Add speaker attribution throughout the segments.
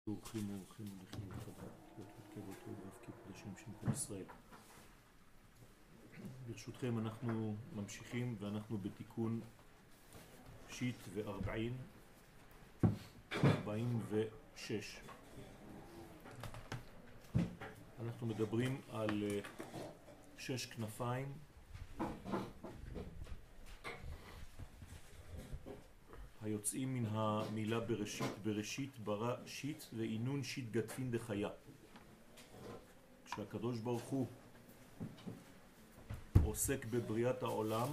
Speaker 1: אורחים הולכים לחדר, כבוד רב כקודשים שם כל ישראל. ברשותכם אנחנו ממשיכים ואנחנו בתיקון שיט ו-40, 46. אנחנו מדברים על 6 כנפיים היוצאים מן המילה בראשית, בראשית ברא שיט ואינון שיט גדפין דחיה. כשהקדוש ברוך הוא עוסק בבריאת העולם,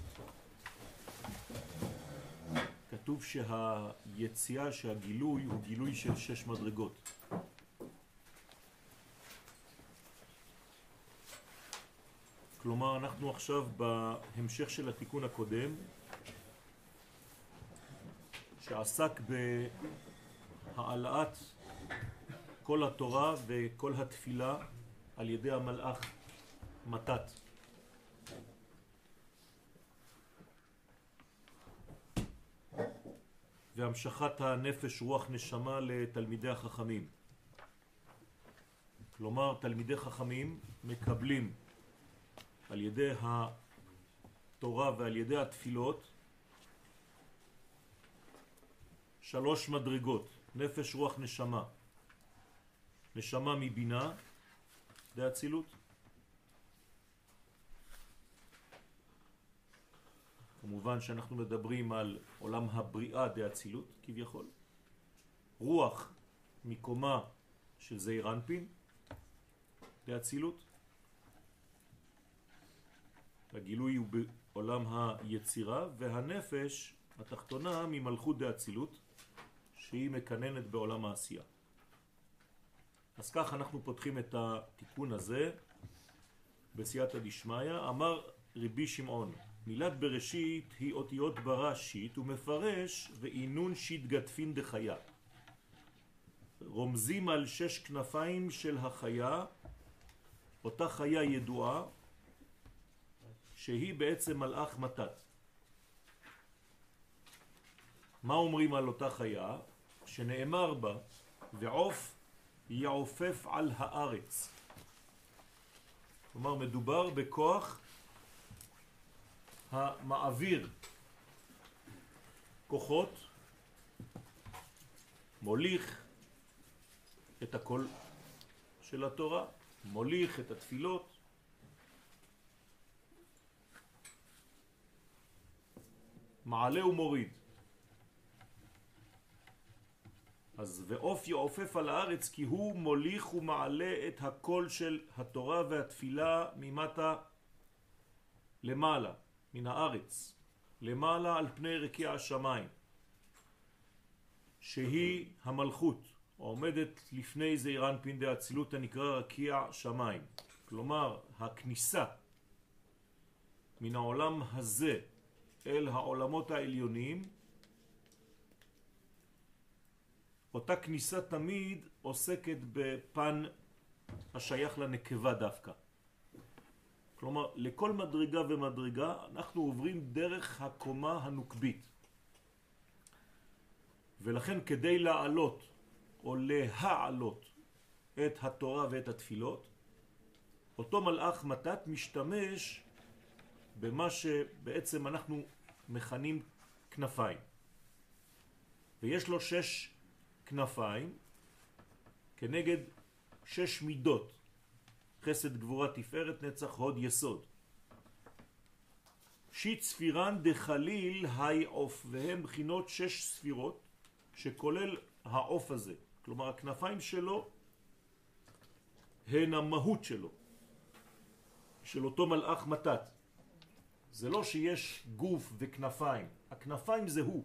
Speaker 1: כתוב שהיציאה, שהגילוי הוא גילוי של 6 מדרגות. כלומר, אנחנו עכשיו בהמשך של התיקון הקודם, שעסק בהעלאת כל התורה וכל התפילה על ידי המלאך מתת. והמשכת הנפש רוח נשמה לתלמידי החכמים. כלומר, תלמידי חכמים מקבלים על ידי התורה ועל ידי התפילות 3 מדרגות, נפש רוח נשמה. נשמה מבינה, זה אצילות. כמובן שאנחנו מדברים על עולם הבריאה דאצילות כביכול. רוח מקומה של זעיר אנפין דאצילות. הגילוי הוא בעולם היצירה, והנפש התחתונה ממלכות דאצילות שהיא מקננת בעולם העשייה. אז כך אנחנו פותחים את התיקון הזה בסייעתא דשמיא. אמר רבי שמעון, מילת בראשית היא אותיות ברא שיט, ומפרש ואינון שיט גדפין דחיה. רומזים על 6 כנפיים של החיה, אותה חיה ידועה שהיא בעצם מלאך מתת. מה אומרים על אותה חיה? שנאמר בה ועוף יעופף על הארץ. כלומר, מדובר בכוח המעביר כוחות, מוליך את הקול של התורה, מוליך את התפילות, מעלה ומוריד. אז ועוף יעופף על הארץ, כי הוא מוליך ומעלה את הקול של התורה והתפילה ממטה למעלה, מן הארץ, למעלה על פני רקיע השמיים, שהיא המלכות, עומדת לפני זעיר אנפין דאצילות הנקרא רקיע שמיים. כלומר, הכניסה מן העולם הזה אל העולמות העליונים, אותה כניסה תמיד עוסקת בפן השייך לנקבה דווקא. כלומר, לכל מדרגה ומדרגה אנחנו עוברים דרך הקומה הנוקבית. ולכן כדי לעלות או להעלות את התורה ואת התפילות, אותו מלאך מתת משתמש במה שבעצם אנחנו מכנים כנפיים. ויש לו 6 כנפיים כנגד 6 מידות, חסד גבורה תפארת נצח הוד יסוד. שיט ספירן דחליל היי עוף, והם בחינות 6 ספירות שכולל העוף הזה. כלומר, הכנפיים שלו הן המהות שלו, של אותו מלאך מתת. זה לא שיש גוף וכנפיים, הכנפיים זה הוא.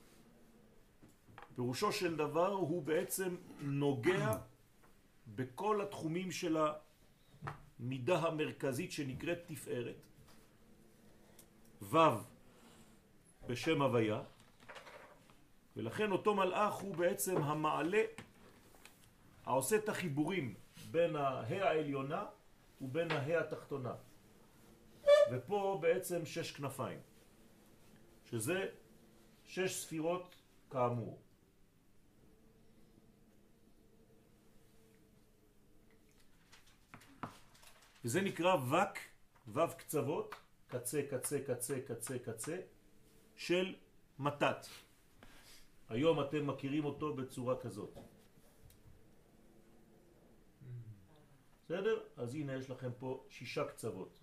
Speaker 1: פירושו של דבר הוא בעצם נוגע בכל התחומים של המידה המרכזית שנקראת תפארת, ו' בשם הוויה, ולכן אותו מלאך הוא בעצם המעלה, העושה את החיבורים בין העליונה ובין התחתונה. ופה בעצם 6 כנפיים, שזה 6 ספירות כאמור. וזה נקרא וק, וו קצוות, קצה, קצה, קצה, קצה, קצה, של מתת. היום אתם מכירים אותו בצורה כזאת. בסדר? אז הנה יש לכם פה 6 קצוות.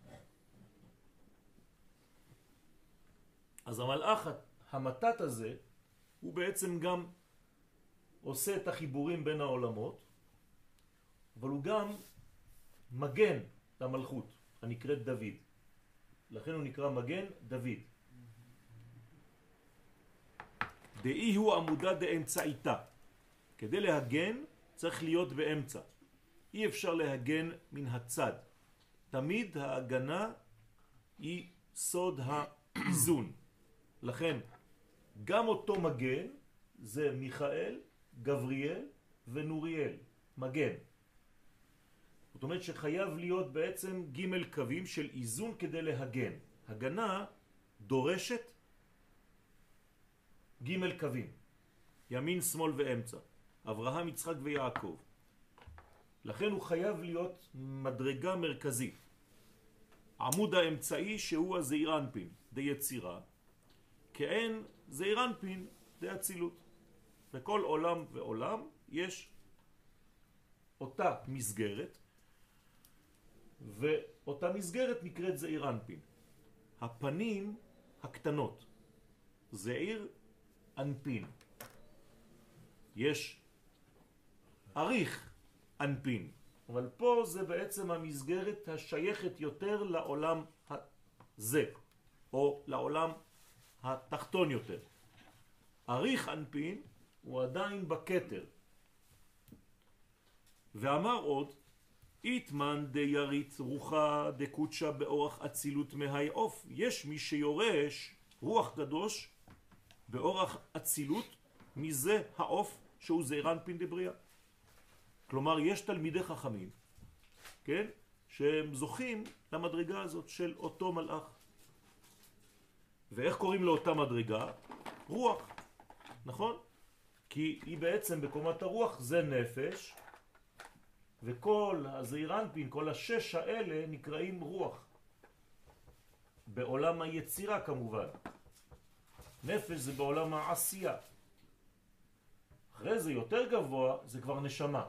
Speaker 1: אז המלאך המתת הזה הוא בעצם גם עושה את החיבורים בין העולמות, אבל הוא גם מגן למלכות הנקראת דוד. לכן הוא נקרא מגן דוד. דאי הוא עמודה דאמצעיתה. כדי להגן צריך להיות באמצע. אי אפשר להגן מן הצד. תמיד ההגנה היא סוד האיזון. לכן גם אותו מגן זה מיכאל, גבריאל ונוריאל. מגן. זאת אומרת שחייב להיות בעצם ג' קווים של איזון כדי להגן. הגנה דורשת ג' קווים. ימין, שמאל ואמצע. אברהם, יצחק ויעקב. לכן הוא חייב להיות מדרגה מרכזית. עמוד האמצעי שהוא הזעיר אנפין, די יצירה. כאין זעיר אנפין, די אצילות. בכל עולם ועולם יש אותה מסגרת, ואותה מסגרת נקראת זעיר אנפין. הפנים הקטנות, זעיר אנפין. יש אריך אנפין, אבל פה זה בעצם המסגרת השייכת יותר לעולם הזה, או לעולם התחתון יותר. אריך אנפין הוא עדיין בכתר. ואמר עוד, איתמן דירית רוחה דקודשה באורח אצילות מהי עוף. יש מי שיורש רוח קדוש באורח אצילות מזה העוף שהוא זעיר אנפין דבריאה. כלומר יש תלמידי חכמים, כן, שהם זוכים למדרגה הזאת של אותו מלאך. ואיך קוראים לאותה מדרגה? רוח, נכון? כי היא בעצם בקומת הרוח זה נפש, וכל הזעיר אנפין, כל 6 האלה נקראים רוח. בעולם היצירה כמובן. נפש זה בעולם העשייה. אחרי זה יותר גבוה זה כבר נשמה.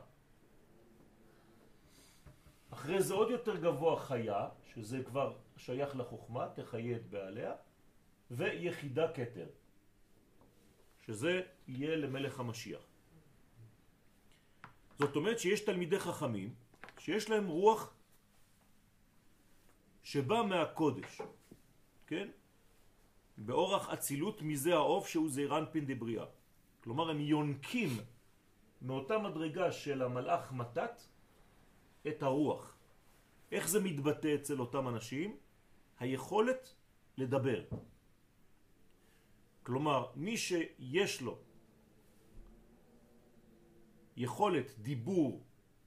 Speaker 1: אחרי זה עוד יותר גבוה חיה, שזה כבר שייך לחוכמה, תחיה את בעליה, ויחידה כתר, שזה יהיה למלך המשיח. זאת אומרת שיש תלמידי חכמים שיש להם רוח שבא מהקודש, כן? באורח אצילות מזה העוף שהוא זעיר אנפין דבריאה. כלומר הם יונקים מאותה מדרגה של המלאך מתת את הרוח. איך זה מתבטא אצל אותם אנשים? היכולת לדבר. כלומר מי שיש לו יכולת דיבור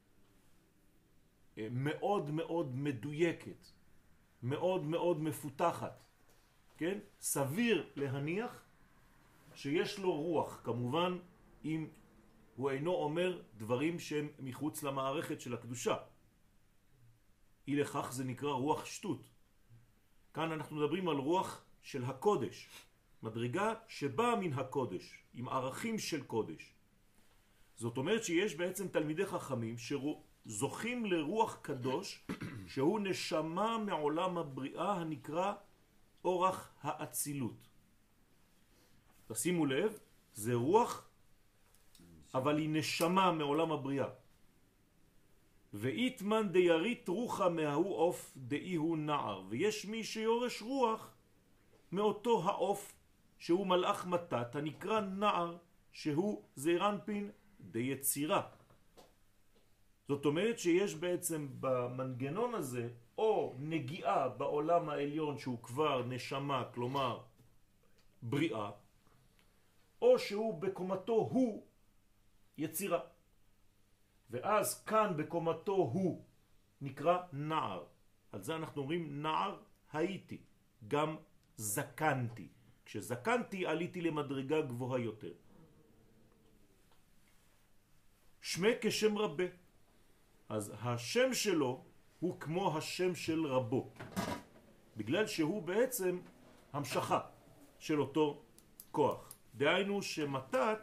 Speaker 1: מאוד מאוד מדויקת, מאוד מאוד מפותחת, כן? סביר להניח שיש לו רוח, כמובן אם הוא אינו אומר דברים שהם מחוץ למערכת של הקדושה. אי לכך זה נקרא רוח שטות. כאן אנחנו מדברים על רוח של הקודש, מדרגה שבאה מן הקודש, עם ערכים של קודש. זאת אומרת שיש בעצם תלמידי חכמים שזוכים לרוח קדוש שהוא נשמה מעולם הבריאה הנקרא אורח האצילות. תשימו לב, זה רוח אבל היא נשמה מעולם הבריאה. ואיתמן דירית רוחה מההוא עוף דאי הוא נער. ויש מי שיורש רוח מאותו העוף שהוא מלאך מתת הנקרא נער, שהוא זעיר אנפין דיצירה. זאת אומרת שיש בעצם במנגנון הזה או נגיעה בעולם העליון שהוא כבר נשמה, כלומר בריאה, או שהוא בקומתו הוא יצירה. ואז כאן בקומתו הוא נקרא נער. על זה אנחנו אומרים נער הייתי, גם זקנתי. כשזקנתי עליתי למדרגה גבוהה יותר. שמה כשם רבה. אז השם שלו הוא כמו השם של רבו, בגלל שהוא בעצם המשכה של אותו כוח. דהיינו שמתת,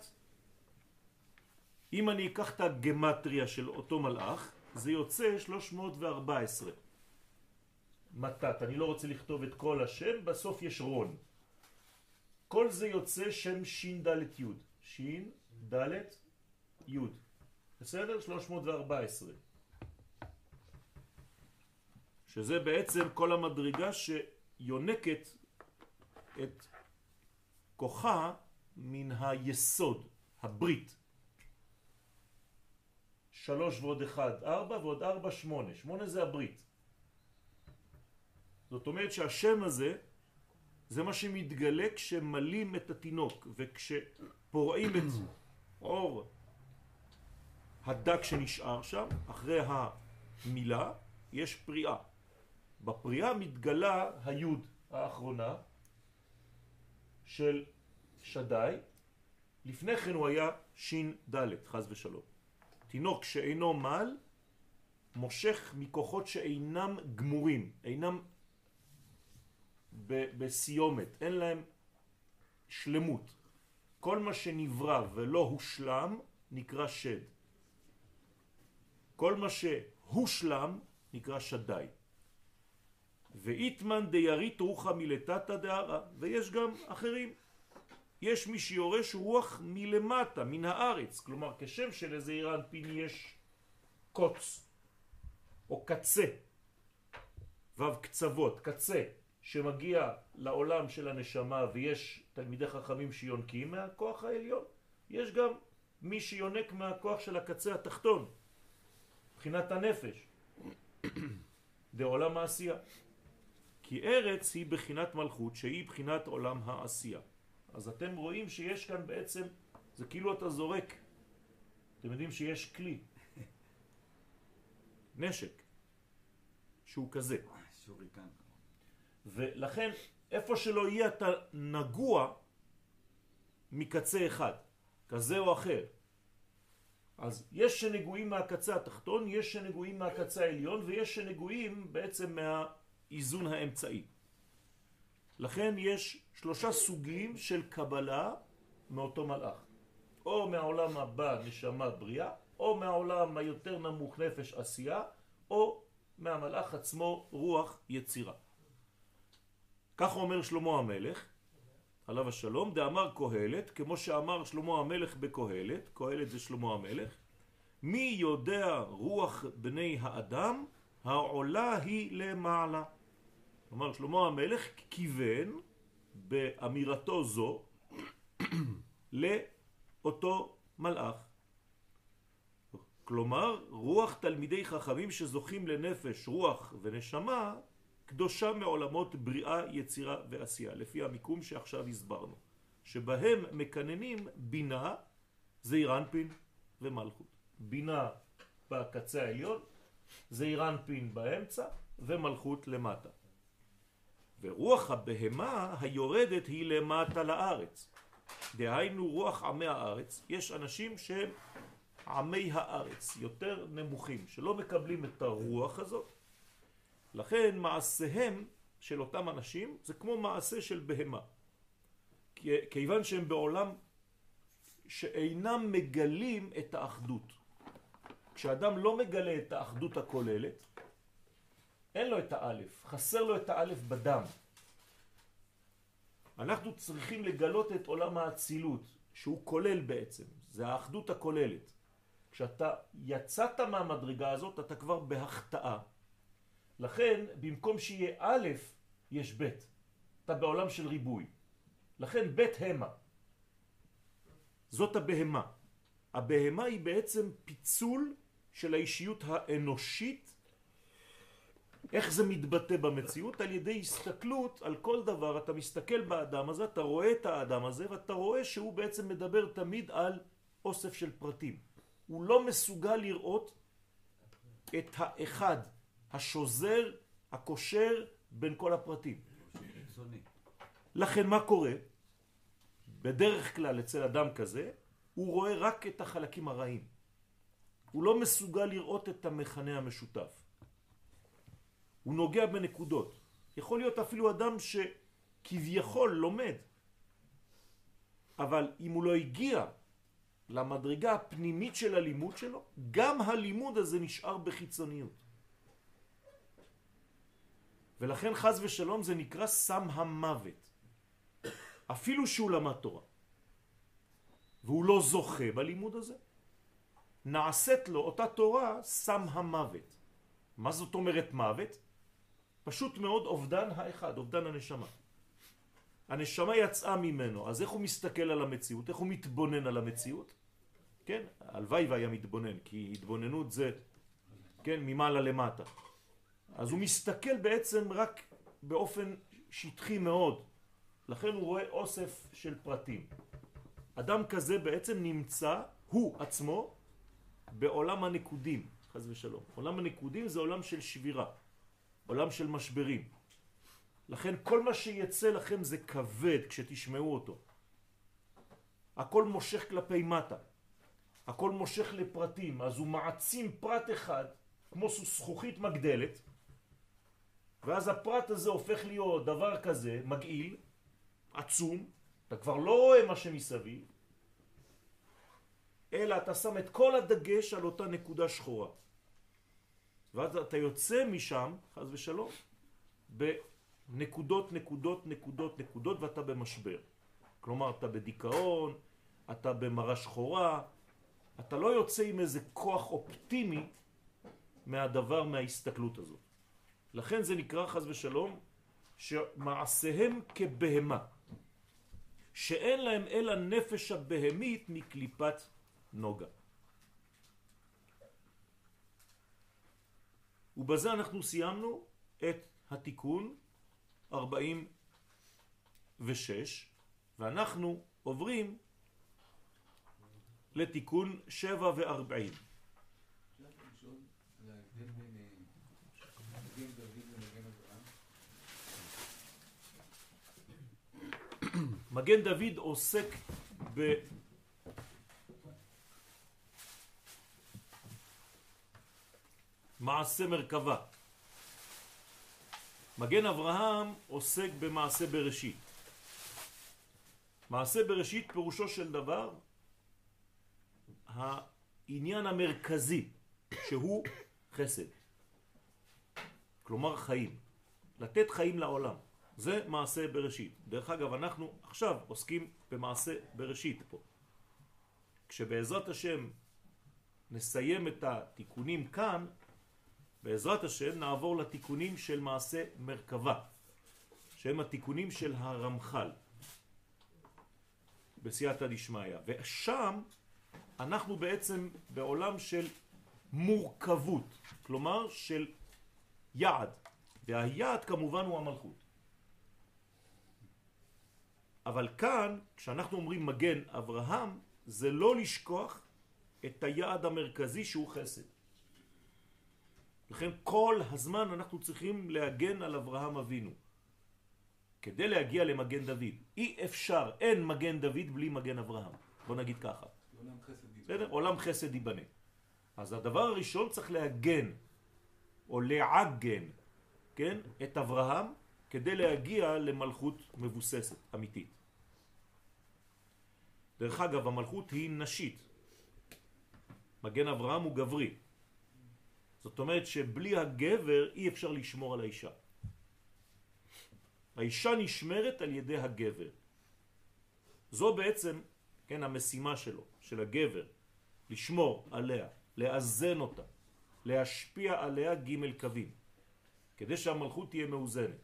Speaker 1: אם אני אקח את הגמטריה של אותו מלאך, זה יוצא 314. מתת, אני לא רוצה לכתוב את כל השם, בסוף יש רון. כל זה יוצא שם שין דלת יוד. שין דלת יוד. בסדר? 314. שזה בעצם כל המדרגה שיונקת את כוחה מן היסוד, הברית. 3 ועוד 1, 4 ועוד 4, 8. 8 זה הברית. זאת אומרת שהשם הזה זה מה שמתגלה כשמלים את התינוק, וכשפורעים את אור הדק שנשאר שם, אחרי המילה יש פריאה. בפריאה מתגלה היוד האחרונה של שדאי, לפני כן הוא היה שין דלת, חז ושלום. תינוק שאינו מל מושך מכוחות שאינם גמורים, אינם בסיומת, אין להם שלמות. כל מה שנברא ולא הושלם נקרא שד. כל מה שהושלם נקרא שדאי. ואיתמן דיירית רוחה מלטתא דהרה, ויש גם אחרים. יש מי שיורש רוח מלמטה, מן הארץ, כלומר כשם שלזעיר אנפין יש קוץ או קצה, וו קצוות, קצה שמגיע לעולם של הנשמה, ויש תלמידי חכמים שיונקים מהכוח העליון, יש גם מי שיונק מהכוח של הקצה התחתון, מבחינת הנפש, דעולם העשייה. כי ארץ היא בחינת מלכות, שהיא בחינת עולם העשייה. אז אתם רואים שיש כאן בעצם, זה כאילו אתה זורק. אתם יודעים שיש כלי, נשק, שהוא כזה.
Speaker 2: שוריקן.
Speaker 1: ולכן, איפה שלא יהיה אתה נגוע מקצה אחד, כזה או אחר. אז יש שנגועים מהקצה התחתון, יש שנגועים מהקצה העליון, ויש שנגועים בעצם מהאיזון האמצעי. לכן יש 3 סוגים של קבלה מאותו מלאך. או מהעולם הבא נשמה בריאה, או מהעולם היותר נמוך נפש עשייה, או מהמלאך עצמו רוח יצירה. כך אומר שלמה המלך, עליו השלום, דאמר קהלת, כמו שאמר שלמה המלך בקהלת, קהלת זה שלמה המלך, מי יודע רוח בני האדם, העולה היא למעלה. כלומר, שלמה המלך כיוון באמירתו זו לאותו מלאך. כלומר, רוח תלמידי חכמים שזוכים לנפש, רוח ונשמה, קדושה מעולמות בריאה, יצירה ועשייה, לפי המיקום שעכשיו הסברנו, שבהם מקננים בינה, זעיר אנפין ומלכות. בינה בקצה העליון, זעיר אנפין באמצע ומלכות למטה. ורוח הבהמה היורדת היא למטה לארץ. דהיינו רוח עמי הארץ. יש אנשים שהם עמי הארץ, יותר נמוכים, שלא מקבלים את הרוח הזאת. לכן מעשיהם של אותם אנשים זה כמו מעשה של בהמה. כיוון שהם בעולם שאינם מגלים את האחדות. כשאדם לא מגלה את האחדות הכוללת, אין לו את האלף, חסר לו את האלף בדם. אנחנו צריכים לגלות את עולם האצילות, שהוא כולל בעצם, זה האחדות הכוללת. כשאתה יצאת מהמדרגה הזאת, אתה כבר בהחטאה. לכן, במקום שיהיה א', יש ב'. אתה בעולם של ריבוי. לכן ב' המה. זאת הבהמה. הבהמה היא בעצם פיצול של האישיות האנושית. איך זה מתבטא במציאות? על ידי הסתכלות על כל דבר. אתה מסתכל באדם הזה, אתה רואה את האדם הזה, ואתה רואה שהוא בעצם מדבר תמיד על אוסף של פרטים. הוא לא מסוגל לראות את האחד, השוזר, הקושר בין כל הפרטים. לכן מה קורה? בדרך כלל אצל אדם כזה, הוא רואה רק את החלקים הרעים. הוא לא מסוגל לראות את המכנה המשותף. הוא נוגע בנקודות. יכול להיות אפילו אדם שכביכול לומד, אבל אם הוא לא הגיע למדרגה הפנימית של הלימוד שלו, גם הלימוד הזה נשאר בחיצוניות. ולכן חז ושלום זה נקרא סם המוות. אפילו שהוא למד תורה והוא לא זוכה בלימוד הזה, נעשית לו אותה תורה סם המוות. מה זאת אומרת מוות? פשוט מאוד אובדן האחד, אובדן הנשמה. הנשמה יצאה ממנו, אז איך הוא מסתכל על המציאות? איך הוא מתבונן על המציאות? כן, הלוואי והיה מתבונן, כי התבוננות זה, כן, ממעלה למטה. אז הוא מסתכל בעצם רק באופן שטחי מאוד. לכן הוא רואה אוסף של פרטים. אדם כזה בעצם נמצא, הוא עצמו, בעולם הנקודים, חס ושלום. עולם הנקודים זה עולם של שבירה, עולם של משברים. לכן כל מה שיצא לכם זה כבד כשתשמעו אותו. הכל מושך כלפי מטה. הכל מושך לפרטים, אז הוא מעצים פרט אחד, כמו זכוכית מגדלת, ואז הפרט הזה הופך להיות דבר כזה, מגעיל, עצום, אתה כבר לא רואה מה שמסביב, אלא אתה שם את כל הדגש על אותה נקודה שחורה. ואז אתה יוצא משם, חס ושלום, בנקודות, נקודות, נקודות, נקודות, ואתה במשבר. כלומר, אתה בדיכאון, אתה במראה שחורה, אתה לא יוצא עם איזה כוח אופטימי מהדבר, מההסתכלות הזאת. לכן זה נקרא חס ושלום שמעשיהם כבהמה, שאין להם אלא נפש הבהמית מקליפת נוגה. ובזה אנחנו סיימנו את התיקון 46, ואנחנו עוברים לתיקון 47. מגן דוד עוסק במעשה מרכבה. מגן אברהם עוסק במעשה בראשית. מעשה בראשית פירושו של דבר העניין המרכזי שהוא חסד. כלומר חיים. לתת חיים לעולם. זה מעשה בראשית. דרך אגב, אנחנו עכשיו עוסקים במעשה בראשית פה. כשבעזרת השם נסיים את התיקונים כאן, בעזרת השם נעבור לתיקונים של מעשה מרכבה, שהם התיקונים של הרמח"ל בסייעתא דשמיא. ושם אנחנו בעצם בעולם של מורכבות, כלומר של יעד, והיעד כמובן הוא המלכות. אבל כאן, כשאנחנו אומרים מגן אברהם, זה לא לשכוח את היעד המרכזי שהוא חסד. לכן כל הזמן אנחנו צריכים להגן על אברהם אבינו, כדי להגיע למגן דוד. אי אפשר, אין מגן דוד בלי מגן אברהם. בוא נגיד ככה.
Speaker 2: עולם חסד ייבנה.
Speaker 1: בסדר? עולם חסד ייבנה. אז הדבר הראשון צריך להגן, או לעגן, כן? את אברהם, כדי להגיע למלכות מבוססת, אמיתית. דרך אגב, המלכות היא נשית. מגן אברהם הוא גברי. זאת אומרת שבלי הגבר אי אפשר לשמור על האישה. האישה נשמרת על ידי הגבר. זו בעצם, כן, המשימה שלו, של הגבר, לשמור עליה, לאזן אותה, להשפיע עליה ג' קווים, כדי שהמלכות תהיה מאוזנת.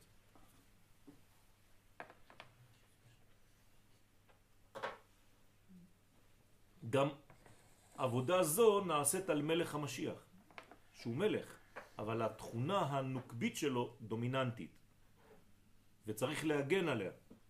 Speaker 1: גם עבודה זו נעשית על מלך המשיח, שהוא מלך, אבל התכונה הנוקבית שלו דומיננטית, וצריך להגן עליה.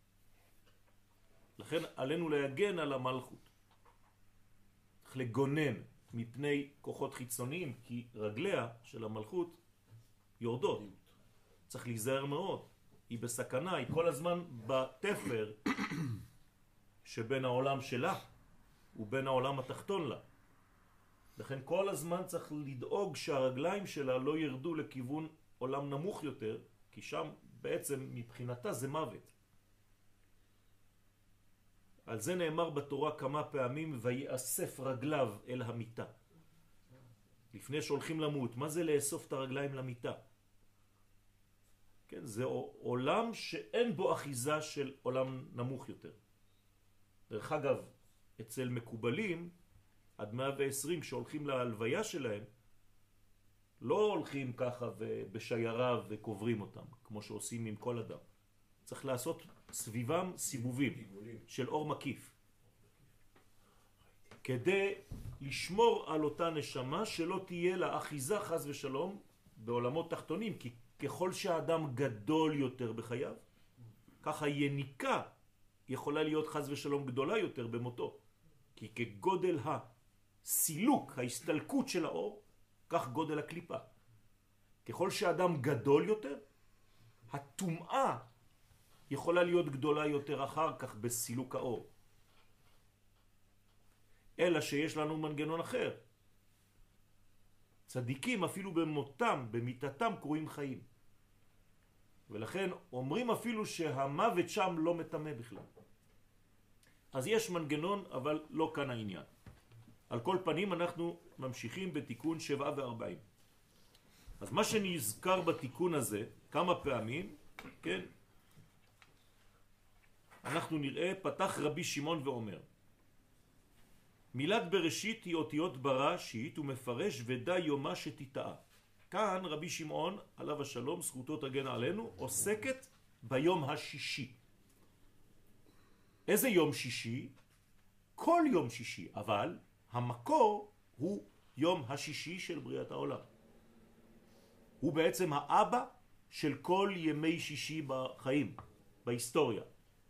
Speaker 1: לכן עלינו להגן על המלכות. צריך לגונן מפני כוחות חיצוניים, כי רגליה של המלכות יורדות. צריך להיזהר מאוד. היא בסכנה, היא כל הזמן בתפר שבין העולם שלה ובין העולם התחתון לה. לכן כל הזמן צריך לדאוג שהרגליים שלה לא ירדו לכיוון עולם נמוך יותר, כי שם בעצם מבחינתה זה מוות. על זה נאמר בתורה כמה פעמים, ויאסף רגליו אל המיטה. לפני שהולכים למות, מה זה לאסוף את הרגליים למיטה? כן, זה עולם שאין בו אחיזה של עולם נמוך יותר. דרך אגב, אצל מקובלים, עד 120 שהולכים להלוויה שלהם, לא הולכים ככה בשיירה וקוברים אותם, כמו שעושים עם כל אדם. צריך לעשות סביבם סיבובים של אור מקיף, כדי לשמור על אותה נשמה שלא תהיה לה אחיזה חס ושלום בעולמות תחתונים, כי ככל שהאדם גדול יותר בחייו, ככה יניקה יכולה להיות חס ושלום גדולה יותר במותו, כי כגודל הסילוק, ההסתלקות של האור, כך גודל הקליפה. ככל שהאדם גדול יותר, התומעה יכולה להיות גדולה יותר אחר כך בסילוק האור. אלא שיש לנו מנגנון אחר. צדיקים אפילו במותם, במיתתם, קרויים חיים. ולכן אומרים אפילו שהמוות שם לא מטמא בכלל. אז יש מנגנון, אבל לא כאן העניין. על כל פנים אנחנו ממשיכים בתיקון 7 ו-40. אז מה שנזכר בתיקון הזה כמה פעמים, כן, אנחנו נראה, פתח רבי שמעון ואומר, מילת בראשית היא אותיות בראשית ומפרש ודא יומה שתיטעה. כאן רבי שמעון, עליו השלום, זכותו תגן עלינו, עוסקת ביום השישי. איזה יום שישי? כל יום שישי, אבל המקור הוא יום השישי של בריאת העולם. הוא בעצם האבא של כל ימי שישי בחיים, בהיסטוריה.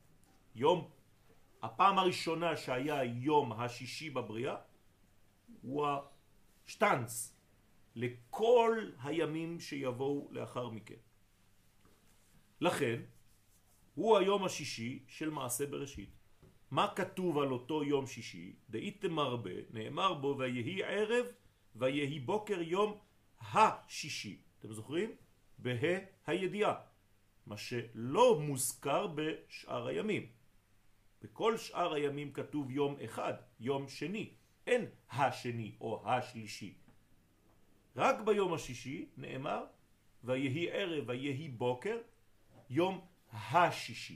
Speaker 1: הפעם הראשונה שהיה יום השישי בבריאה, הוא השטנץ לכל הימים שיבואו לאחר מכן. לכן, הוא היום השישי של מעשה בראשית. מה כתוב על אותו יום שישי? דאיתם הרבה, נאמר בו, ויהי ערב, ויהי בוקר יום השישי. אתם זוכרים? בה הידיעה. מה שלא מוזכר בשאר הימים. בכל שאר הימים כתוב יום אחד, יום שני. אין השני או השלישי. רק ביום השישי נאמר, ויהי ערב, ויהי בוקר, יום השישי.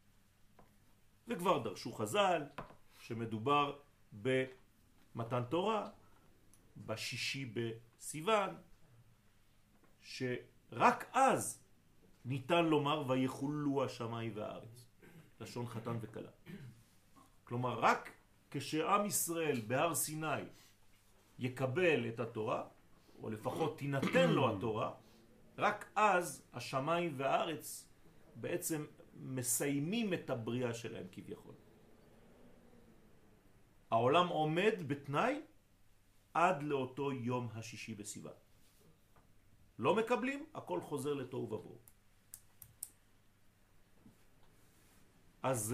Speaker 1: וכבר דרשו חז"ל שמדובר במתן תורה, בשישי בסיוון, שרק אז ניתן לומר ויחולו השמיים והארץ, לשון חתן וכלה. כלומר, רק כשעם ישראל בהר סיני יקבל את התורה, או לפחות תינתן לו התורה, רק אז השמיים והארץ בעצם מסיימים את הבריאה שלהם כביכול. העולם עומד בתנאי עד לאותו יום השישי בסיוון. לא מקבלים, הכל חוזר לתוהו ובוהו. אז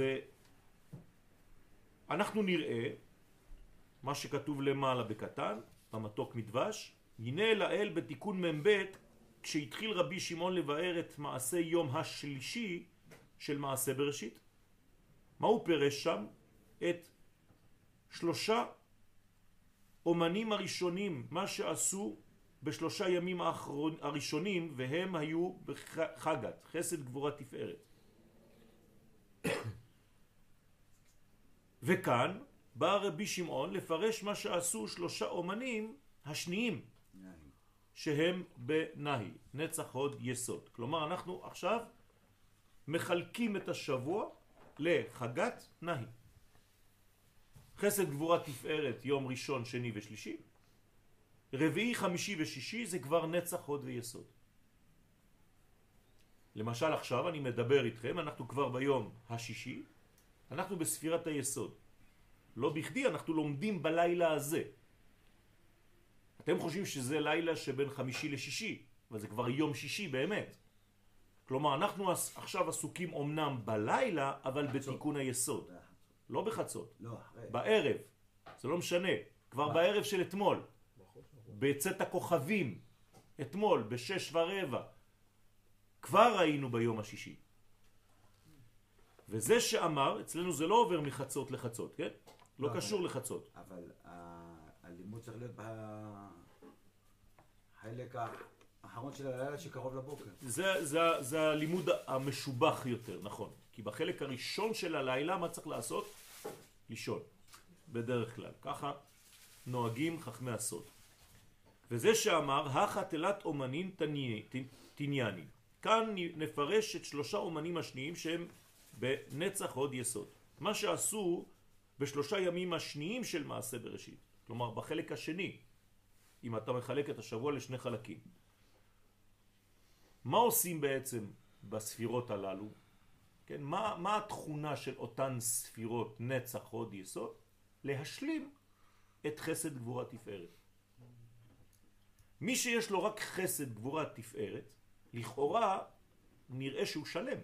Speaker 1: אנחנו נראה מה שכתוב למעלה בקטן, במתוק מדבש, הנה לאל בתיקון מ"ב, כשהתחיל רבי שמעון לבאר את מעשה יום השלישי של מעשה בראשית. מה הוא פירש שם? את 3 אומנים הראשונים, מה שעשו ב3 ימים הראשונים, והם היו בחגת, חסד גבורה תפארת. וכאן בא רבי שמעון לפרש מה שעשו 3 אומנים השניים, שהם בנהי, נצח הוד יסוד. כלומר, אנחנו עכשיו מחלקים את השבוע לחגת נהי. חסד גבורה תפארת יום ראשון, שני ושלישי. רביעי, חמישי ושישי זה כבר נצח הוד ויסוד. למשל עכשיו אני מדבר איתכם, אנחנו כבר ביום השישי, אנחנו בספירת היסוד. לא בכדי אנחנו לומדים בלילה הזה. אתם חושבים שזה לילה שבין חמישי לשישי, אבל זה כבר יום שישי באמת. כלומר, אנחנו עכשיו עסוקים אומנם בלילה, אבל בתיקון היסוד. לא בחצות, בערב. זה לא משנה, כבר בערב של אתמול. בצאת הכוכבים, אתמול, ב6:15, כבר ראינו ביום השישי. וזה שאמר, אצלנו זה לא עובר מחצות לחצות, כן? לא קשור לחצות.
Speaker 2: אבל הלימוד צריך להיות בחלק האחרון של הלילה שקרוב לבוקר.
Speaker 1: זה הלימוד המשובח יותר, נכון. כי בחלק הראשון של הלילה מה צריך לעשות? לישון. בדרך כלל. ככה נוהגים חכמי הסוד. וזה שאמר, החתלת אומנים תניאנים. כאן נפרש את שלושה אומנים השניים שהם בנצח הוד יסוד. מה שעשו בשלושה ימים השניים של מעשה בראשית. כלומר, בחלק השני, אם אתה מחלק את השבוע לשני חלקים. מה עושים בעצם בספירות הללו? כן, מה התכונה של אותן ספירות נצח הוד יסוד? להשלים את חסד גבורה תפארת. מי שיש לו רק חסד גבורה תפארת, לכאורה נראה שהוא שלם.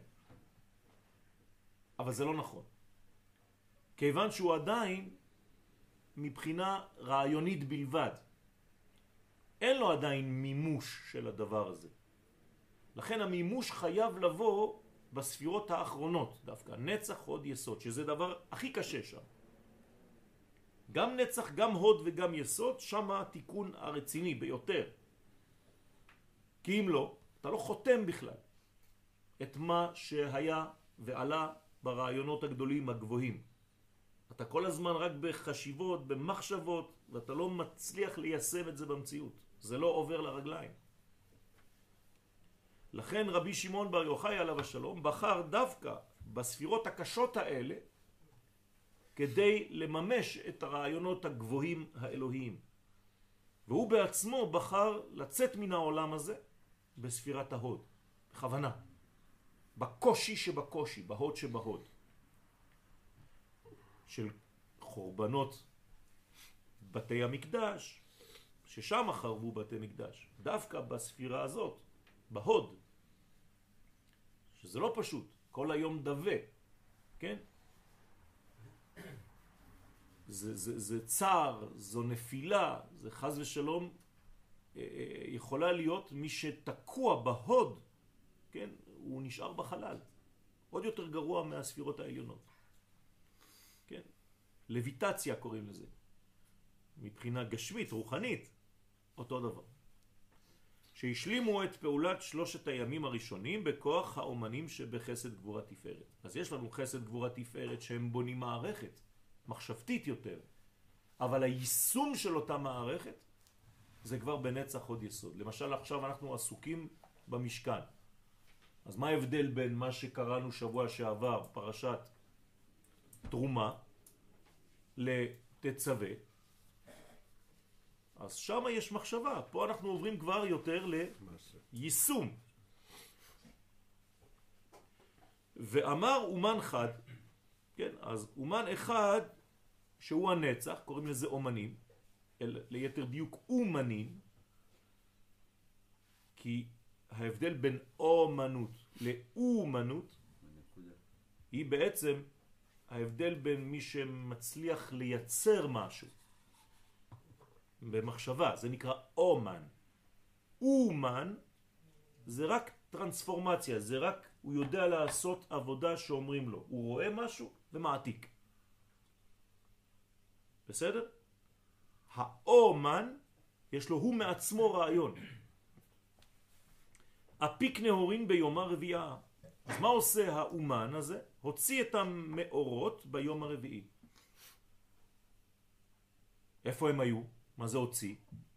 Speaker 1: אבל זה לא נכון. כיוון שהוא עדיין מבחינה רעיונית בלבד. אין לו עדיין מימוש של הדבר הזה. לכן המימוש חייב לבוא בספירות האחרונות, דווקא נצח הוד יסוד, שזה דבר הכי קשה שם. גם נצח, גם הוד וגם יסוד, שם התיקון הרציני ביותר. כי אם לא, אתה לא חותם בכלל את מה שהיה ועלה ברעיונות הגדולים הגבוהים. אתה כל הזמן רק בחשיבות, במחשבות, ואתה לא מצליח ליישם את זה במציאות. זה לא עובר לרגליים. לכן רבי שמעון בר יוחאי עליו השלום בחר דווקא בספירות הקשות האלה כדי לממש את הרעיונות הגבוהים האלוהיים. והוא בעצמו בחר לצאת מן העולם הזה בספירת ההוד, בכוונה, בקושי שבקושי, בהוד שבהוד, של חורבנות בתי המקדש, ששם חרבו בתי מקדש, דווקא בספירה הזאת, בהוד, שזה לא פשוט, כל היום דווה, כן? זה צער, זו נפילה, זה חז ושלום, יכולה להיות מי שתקוע בהוד, כן? הוא נשאר בחלל, עוד יותר גרוע מהספירות העליונות, כן? לויטציה קוראים לזה, מבחינה גשמית, רוחנית, אותו דבר. שהשלימו את פעולת שלושת הימים הראשונים בכוח האומנים שבחסד גבורה תפארת. אז יש לנו חסד גבורה תפארת שהם בונים מערכת, מחשבתית יותר. אבל היישום של אותה מערכת זה כבר בנצח הוד יסוד. למשל עכשיו אנחנו עסוקים במשכן. אז מה ההבדל בין מה שקראנו שבוע שעבר, פרשת תרומה, לתצווה? אז שם יש מחשבה. פה אנחנו עוברים כבר יותר ליישום. ואמר אומן חד, כן, אז אומן אחד שהוא הנצח, קוראים לזה אומנים, ליתר דיוק אומנים, כי ההבדל בין אומנות לאומנות היא בעצם ההבדל בין מי שמצליח לייצר משהו במחשבה, זה נקרא אומן. אומן זה רק טרנספורמציה, זה רק הוא יודע לעשות עבודה שאומרים לו, הוא רואה משהו ומעתיק. בסדר? האומן יש לו הוא מעצמו רעיון. אפיק נהורין ביום הרביעה. אז מה עושה האומן הזה? הוציא את המאורות ביום הרביעי. איפה הם היו? מה זה הוציא?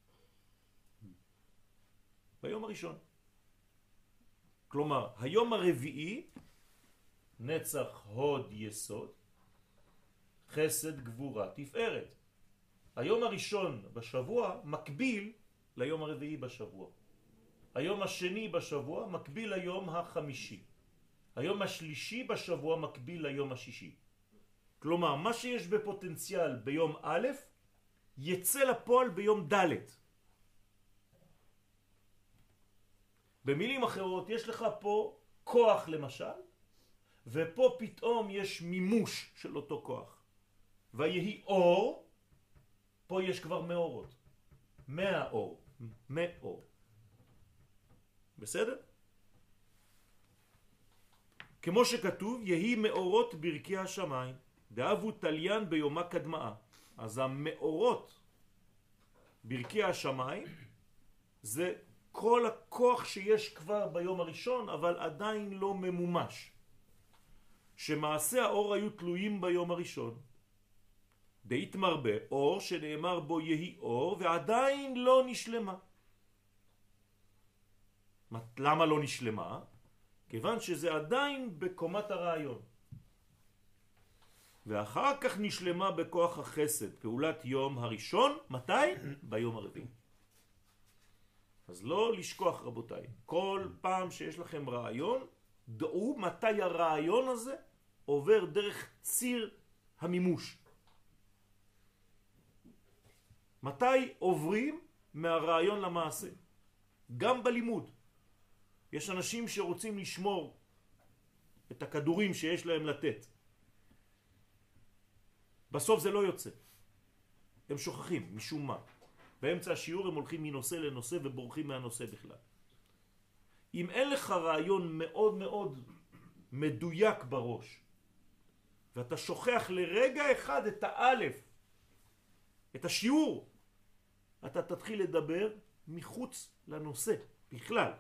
Speaker 1: ביום הראשון. כלומר, היום הרביעי, נצח הוד יסוד, חסד גבורה תפארת. היום הראשון בשבוע מקביל ליום הרביעי בשבוע. היום השני בשבוע מקביל ליום החמישי. היום השלישי בשבוע מקביל ליום השישי. כלומר, מה שיש בפוטנציאל ביום א' יצא לפועל ביום ד'. במילים אחרות, יש לך פה כוח למשל, ופה פתאום יש מימוש של אותו כוח. ויהי אור, פה יש כבר מאורות. מהאור, מאור. בסדר? כמו שכתוב, יהי מאורות ברכי השמיים, דאבו תליין ביומה קדמאה. אז המאורות ברכי השמיים זה כל הכוח שיש כבר ביום הראשון, אבל עדיין לא ממומש. שמעשה האור היו תלויים ביום הראשון. דאית מרבה אור שנאמר בו יהי אור ועדיין לא נשלמה. למה לא נשלמה? כיוון שזה עדיין בקומת הרעיון. ואחר כך נשלמה בכוח החסד, פעולת יום הראשון, מתי? ביום הרביעי. אז לא לשכוח רבותיי, כל פעם שיש לכם רעיון, דעו מתי הרעיון הזה עובר דרך ציר המימוש. מתי עוברים מהרעיון למעשה? גם בלימוד. יש אנשים שרוצים לשמור את הכדורים שיש להם לתת. בסוף זה לא יוצא. הם שוכחים משום מה. באמצע השיעור הם הולכים מנושא לנושא ובורחים מהנושא בכלל. אם אין לך רעיון מאוד מאוד מדויק בראש, ואתה שוכח לרגע אחד את האלף, את השיעור, אתה תתחיל לדבר מחוץ לנושא בכלל.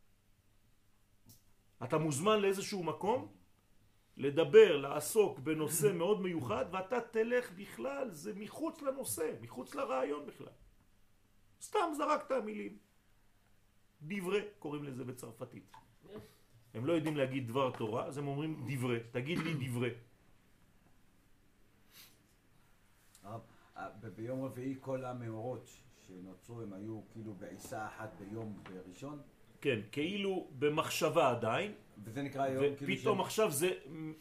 Speaker 1: אתה מוזמן לאיזשהו מקום לדבר, לעסוק בנושא מאוד מיוחד, ואתה תלך בכלל, זה מחוץ לנושא, מחוץ לרעיון בכלל. סתם זרקת מילים. דברי, קוראים לזה בצרפתית. הם לא יודעים להגיד דבר תורה, אז הם אומרים דברי. תגיד לי דברי.
Speaker 2: ביום רביעי כל המאורות שנוצרו הם היו כאילו בעיסה אחת ביום ראשון?
Speaker 1: כן, כאילו במחשבה עדיין.
Speaker 2: וזה נקרא יום כאילו
Speaker 1: ופתאום עכשיו זה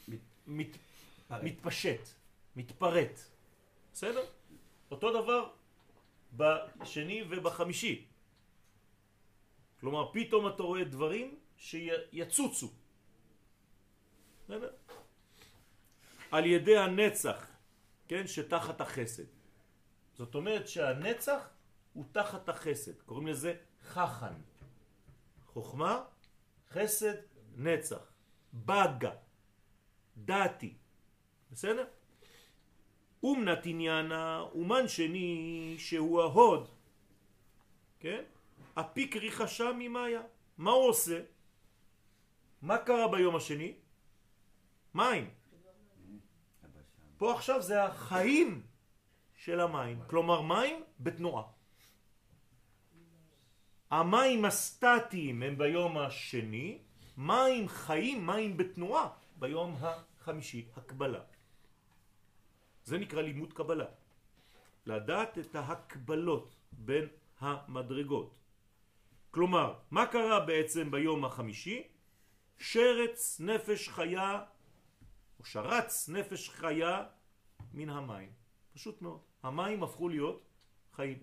Speaker 1: מתפשט, מתפרט. בסדר? אותו דבר בשני ובחמישי. כלומר, פתאום אתה רואה דברים שיצוצו. בסדר? על ידי הנצח, כן, שתחת החסד. זאת אומרת שהנצח הוא תחת החסד. קוראים לזה חכן. חוכמה, חסד, נצח. בגה, דעתי. בסדר? אומנת עניינה, אומן שני שהוא ההוד. כן? הפיק ריחשה ממאיה. מה הוא עושה? מה קרה ביום השני? מים. פה עכשיו זה החיים של המים. כלומר מים בתנועה. המים הסטטיים הם ביום השני, מים חיים, מים בתנועה ביום החמישי, הקבלה. זה נקרא לימוד קבלה. לדעת את ההקבלות בין המדרגות. כלומר, מה קרה בעצם ביום החמישי? שרץ נפש חיה, או שרץ נפש חיה מן המים. פשוט מאוד. המים הפכו להיות חיים.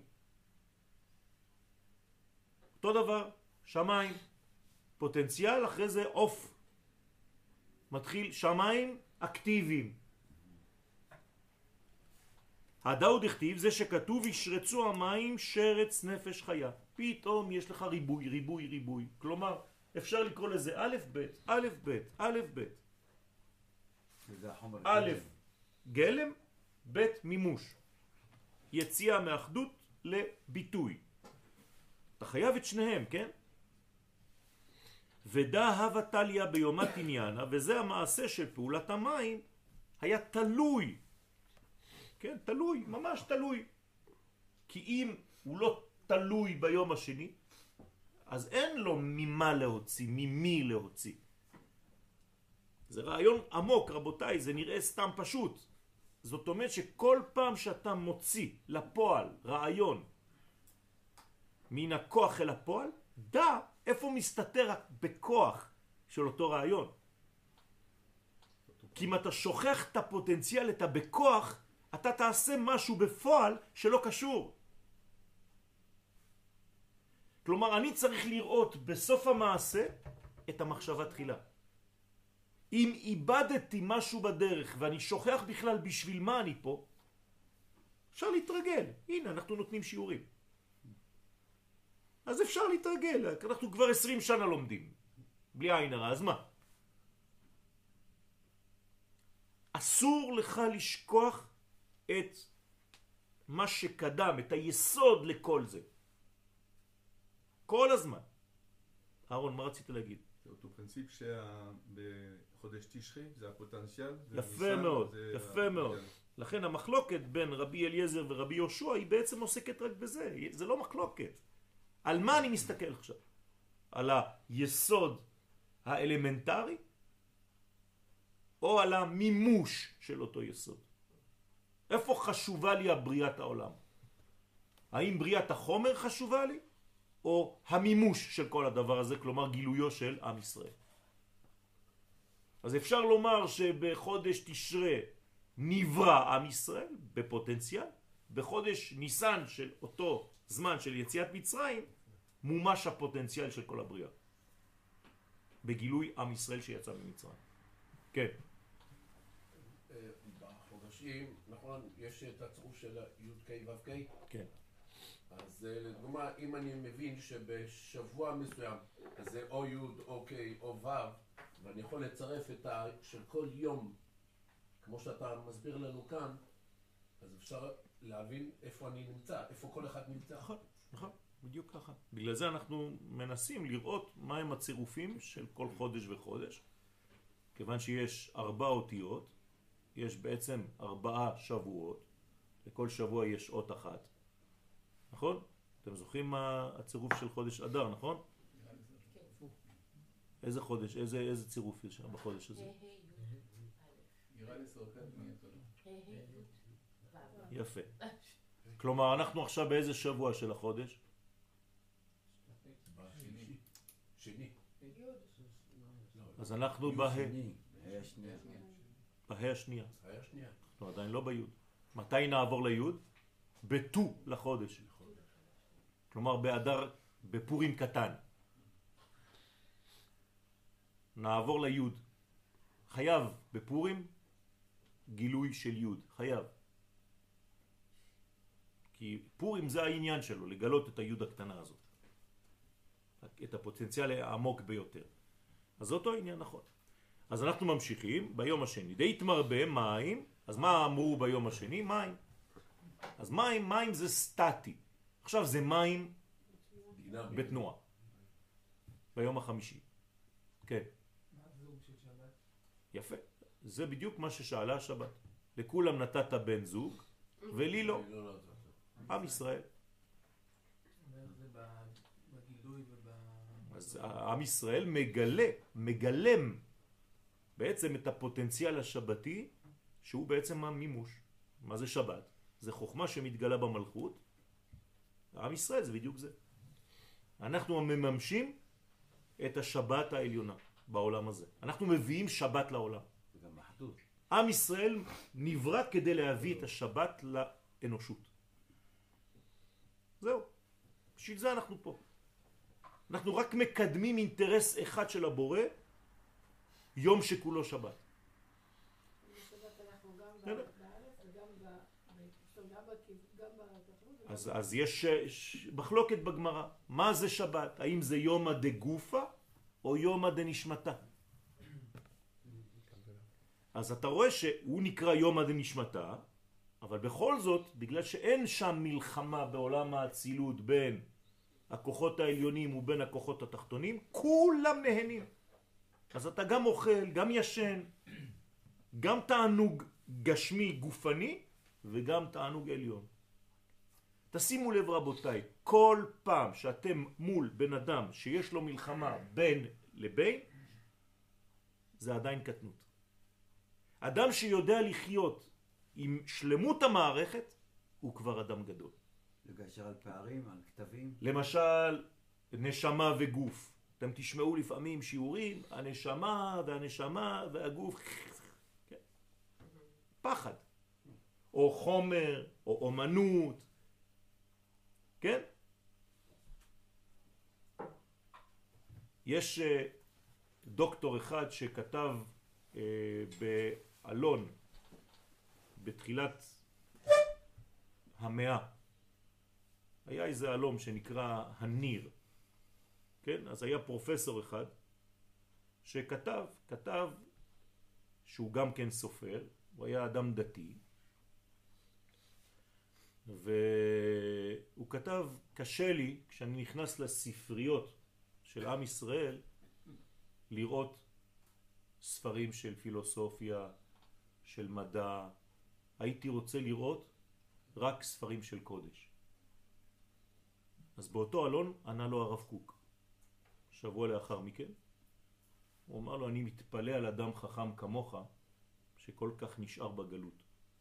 Speaker 1: אותו דבר, שמיים, פוטנציאל, אחרי זה אוף. מתחיל שמיים אקטיביים. הדאוד הכתיב, זה שכתוב ישרצו המים שרץ נפש חיה. פתאום יש לך ריבוי, ריבוי, ריבוי. כלומר, אפשר לקרוא לזה א' ב', א' ב', א' ב'. א' גלם, ב' מימוש. יציאה מאחדות לביטוי. אתה חייב את שניהם, כן? ודא הווה תליה ביומת עניינה, וזה המעשה של פעולת המים, היה תלוי. כן, תלוי, ממש תלוי. כי אם הוא לא תלוי ביום השני, אז אין לו ממה להוציא, ממי להוציא. זה רעיון עמוק, רבותיי, זה נראה סתם פשוט. זאת אומרת שכל פעם שאתה מוציא לפועל רעיון מן הכוח אל הפועל, דע איפה מסתתר בכוח של אותו רעיון. כי אם אתה שוכח את הפוטנציאל, את הבכוח, אתה תעשה משהו בפועל שלא קשור. כלומר, אני צריך לראות בסוף המעשה את המחשבה תחילה. אם איבדתי משהו בדרך ואני שוכח בכלל בשביל מה אני פה, אפשר להתרגל. הנה, אנחנו נותנים שיעורים. אז אפשר להתרגל, אנחנו כבר 20 שנה לומדים. בלי עין הרע, אז מה? אסור לך לשכוח את מה שקדם, את היסוד לכל זה. כל הזמן. אהרון, מה רצית להגיד?
Speaker 3: זה אותו פרינציפ שבחודש תשרי זה הפוטנציאל.
Speaker 1: יפה מאוד, יפה מאוד. לכן המחלוקת בין רבי אליעזר ורבי יהושע היא בעצם עוסקת רק בזה. זה לא מחלוקת. על מה אני מסתכל עכשיו? על היסוד האלמנטרי או על המימוש של אותו יסוד? איפה חשובה לי הבריאת העולם? האם בריאת החומר חשובה לי? או המימוש של כל הדבר הזה, כלומר גילויו של עם ישראל? אז אפשר לומר שבחודש תשרי נברא עם ישראל בפוטנציאל, בחודש ניסן של אותו זמן של יציאת מצרים מומש הפוטנציאל של כל הבריאה בגילוי עם ישראל שיצא ממצרים. כן.
Speaker 4: בחודשים, נכון, יש את הצירוף של י' ק' ו' ק'.
Speaker 1: כן.
Speaker 4: אז לדוגמה, אם אני מבין שבשבוע מסוים זה או י' או ק' או ו', ואני יכול לצרף את של כל יום, כמו שאתה מסביר לנו כאן, אז אפשר להבין איפה אני נמצא, איפה כל אחד נמצא.
Speaker 1: נכון, נכון, בדיוק ככה. בגלל זה אנחנו מנסים לראות מהם הצירופים של כל חודש וחודש. כיוון שיש 4 אותיות, יש בעצם 4 שבועות, לכל שבוע יש אות אחת. נכון? אתם זוכרים מה הצירוף של חודש אדר, נכון? איזה חודש, איזה צירוף יש שם בחודש הזה? יפה. כלומר, אנחנו עכשיו באיזה שבוע של החודש?
Speaker 4: שני.
Speaker 1: אז אנחנו בה' השנייה. אנחנו עדיין לא בי'. מתי נעבור לי'? בט"ו לחודש. כלומר באדר, בפורים קטן. נעבור לי'. חייב בפורים גילוי של י'. חייב. כי פורים זה העניין שלו, לגלות את הי' הקטנה הזאת. את הפוטנציאל העמוק ביותר. אז אותו העניין, נכון. אז אנחנו ממשיכים ביום השני. די תמרבה מים. אז מה אמרו ביום השני? מים. אז מים זה סטטי. עכשיו זה מים בתנועה. ביום החמישי. כן.
Speaker 5: מה הזוג של שבת?
Speaker 1: יפה. זה בדיוק מה ששאלה השבת. לכולם נתת בן זוג, ולי לא. עם ישראל.
Speaker 5: ואיך זה בגילוי
Speaker 1: אז עם ישראל מגלם בעצם את הפוטנציאל השבתי, שהוא בעצם המימוש. מה זה שבת? זה חוכמה שמתגלה במלכות. עם ישראל זה בדיוק זה. אנחנו מממשים את השבת העליונה בעולם הזה. אנחנו מביאים שבת לעולם.
Speaker 2: זה גם אחדות.
Speaker 1: עם ישראל נברא כדי להביא את השבת לאנושות. זהו. בשביל זה אנחנו פה. אנחנו רק מקדמים אינטרס אחד של הבורא, יום שכולו שבת.
Speaker 6: בשבת אנחנו גם בארץ וגם בתחרות.
Speaker 1: אז יש מחלוקת בגמרא. מה זה שבת? האם זה יומא דגופא או יומא דנשמתא? אז אתה רואה שהוא נקרא יומא דנשמתא, אבל בכל זאת, בגלל שאין שם מלחמה בעולם האצילות בין הכוחות העליונים ובין הכוחות התחתונים, כולם נהנים. אז אתה גם אוכל, גם ישן, גם תענוג גשמי גופני וגם תענוג עליון. תשימו לב רבותיי, כל פעם שאתם מול בן אדם שיש לו מלחמה בין לבין, זה עדיין קטנות. אדם שיודע לחיות עם שלמות המערכת, הוא כבר אדם גדול.
Speaker 2: לגשר על פערים, על כתבים.
Speaker 1: למשל, נשמה וגוף. אתם תשמעו לפעמים שיעורים, הנשמה והגוף, כן. פחד. או חומר, או אומנות, כן? יש דוקטור אחד שכתב באלון בתחילת המאה. היה איזה אלום שנקרא הניר. כן? אז היה פרופסור אחד שכתב שהוא גם כן סופר, הוא היה אדם דתי, והוא כתב, קשה לי כשאני נכנס לספריות של עם ישראל לראות ספרים של פילוסופיה, של מדע. הייתי רוצה לראות רק ספרים של קודש. אז באותו אלון ענה לו הרב קוק, שבוע לאחר מכן. הוא אמר לו, אני מתפלא על אדם חכם כמוך שכל כך נשאר בגלות.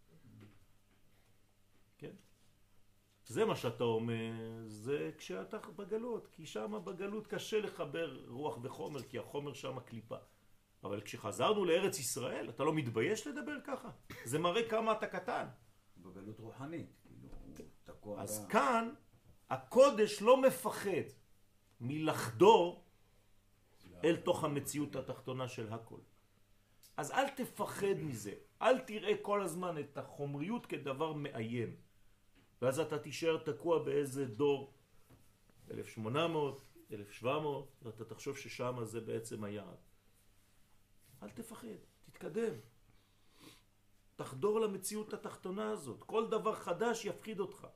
Speaker 1: כן? זה מה שאתה אומר, זה כשאתה בגלות, כי שם בגלות קשה לחבר רוח וחומר, כי החומר שם קליפה. אבל כשחזרנו לארץ ישראל, אתה לא מתבייש לדבר ככה? זה מראה כמה אתה קטן.
Speaker 2: בגלות רוחנית, כאילו, תקוע.
Speaker 1: אז כאן, הקודש לא מפחד מלחדור אל תוך המציאות התחתונה של הכל. אז אל תפחד מזה, אל תראה כל הזמן את החומריות כדבר מאיים. ואז אתה תישאר תקוע באיזה דור, 1800, 1700, ואתה תחשוב ששם זה בעצם היעד. אל תפחד, תתקדם. תחדור למציאות התחתונה הזאת. כל דבר חדש יפחיד אותך.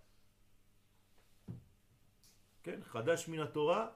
Speaker 1: כן, חדש מן התורה,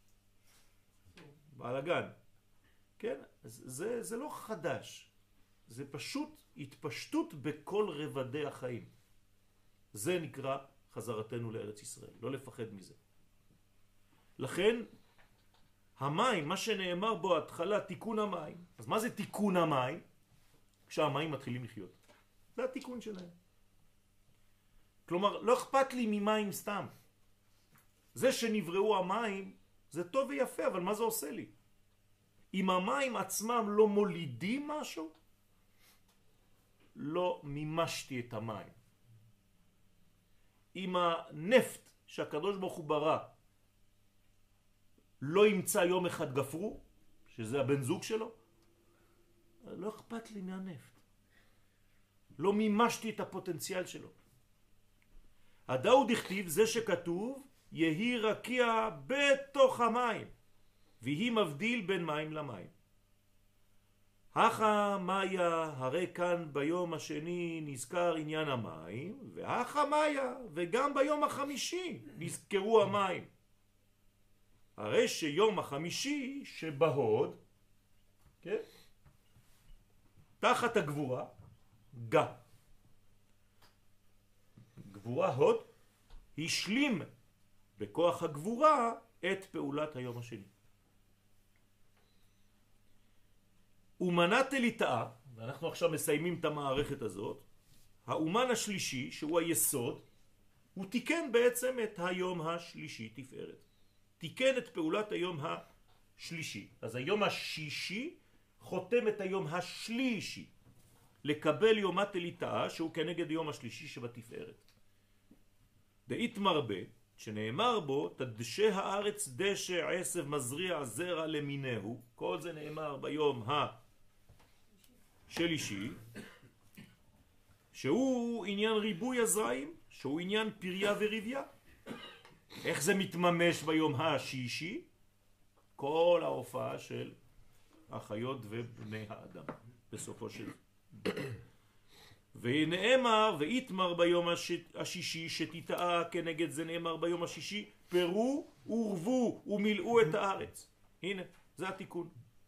Speaker 1: בלגן. כן, זה לא חדש. זה פשוט התפשטות בכל רבדי החיים. זה נקרא חזרתנו לארץ ישראל. לא לפחד מזה. לכן, המים, מה שנאמר בו התחלה, תיקון המים. אז מה זה תיקון המים? כשהמים מתחילים לחיות. זה התיקון שלהם. כלומר, לא אכפת לי ממים סתם. זה שנבראו המים, זה טוב ויפה, אבל מה זה עושה לי? אם המים עצמם לא מולידים משהו, לא מימשתי את המים. אם הנפט שהקדוש ברוך הוא ברא לא ימצא יום אחד גפרו, שזה הבן זוג שלו, לא אכפת לי מהנפט. לא מימשתי את הפוטנציאל שלו. הדאו דכתיב, זה שכתוב, יהי רקיע בתוך המים, והיא מבדיל בין מים למים. הכה מאיה, הרי כאן ביום השני נזכר עניין המים, והכה מאיה, וגם ביום החמישי נזכרו המים. הרי שיום החמישי שבהוד, כן? תחת הגבורה, גבורה הוד, השלים בכוח הגבורה את פעולת היום השני. אומנת אליטאה, ואנחנו עכשיו מסיימים את המערכת הזאת, האומן השלישי, שהוא היסוד, הוא תיקן בעצם את היום השלישי, תפארת. תיקן את פעולת היום השלישי. אז היום השישי חותם את היום השלישי, לקבל יומת אליטאה, שהוא כנגד יום השלישי שבתפארת. דאית מרבה, שנאמר בו, תדשה הארץ דשא עשב מזריע זרע למינהו, כל זה נאמר ביום השלישי, שהוא עניין ריבוי הזרעים, שהוא עניין פריה ורביה. איך זה מתממש ביום השישי? כל ההופעה של החיות ובני האדם, בסופו של ונאמר ויתמר ביום השישי, שתיטעה כנגד זה נאמר ביום השישי, פרו ורבו ומילאו את הארץ. הנה, זה התיקון.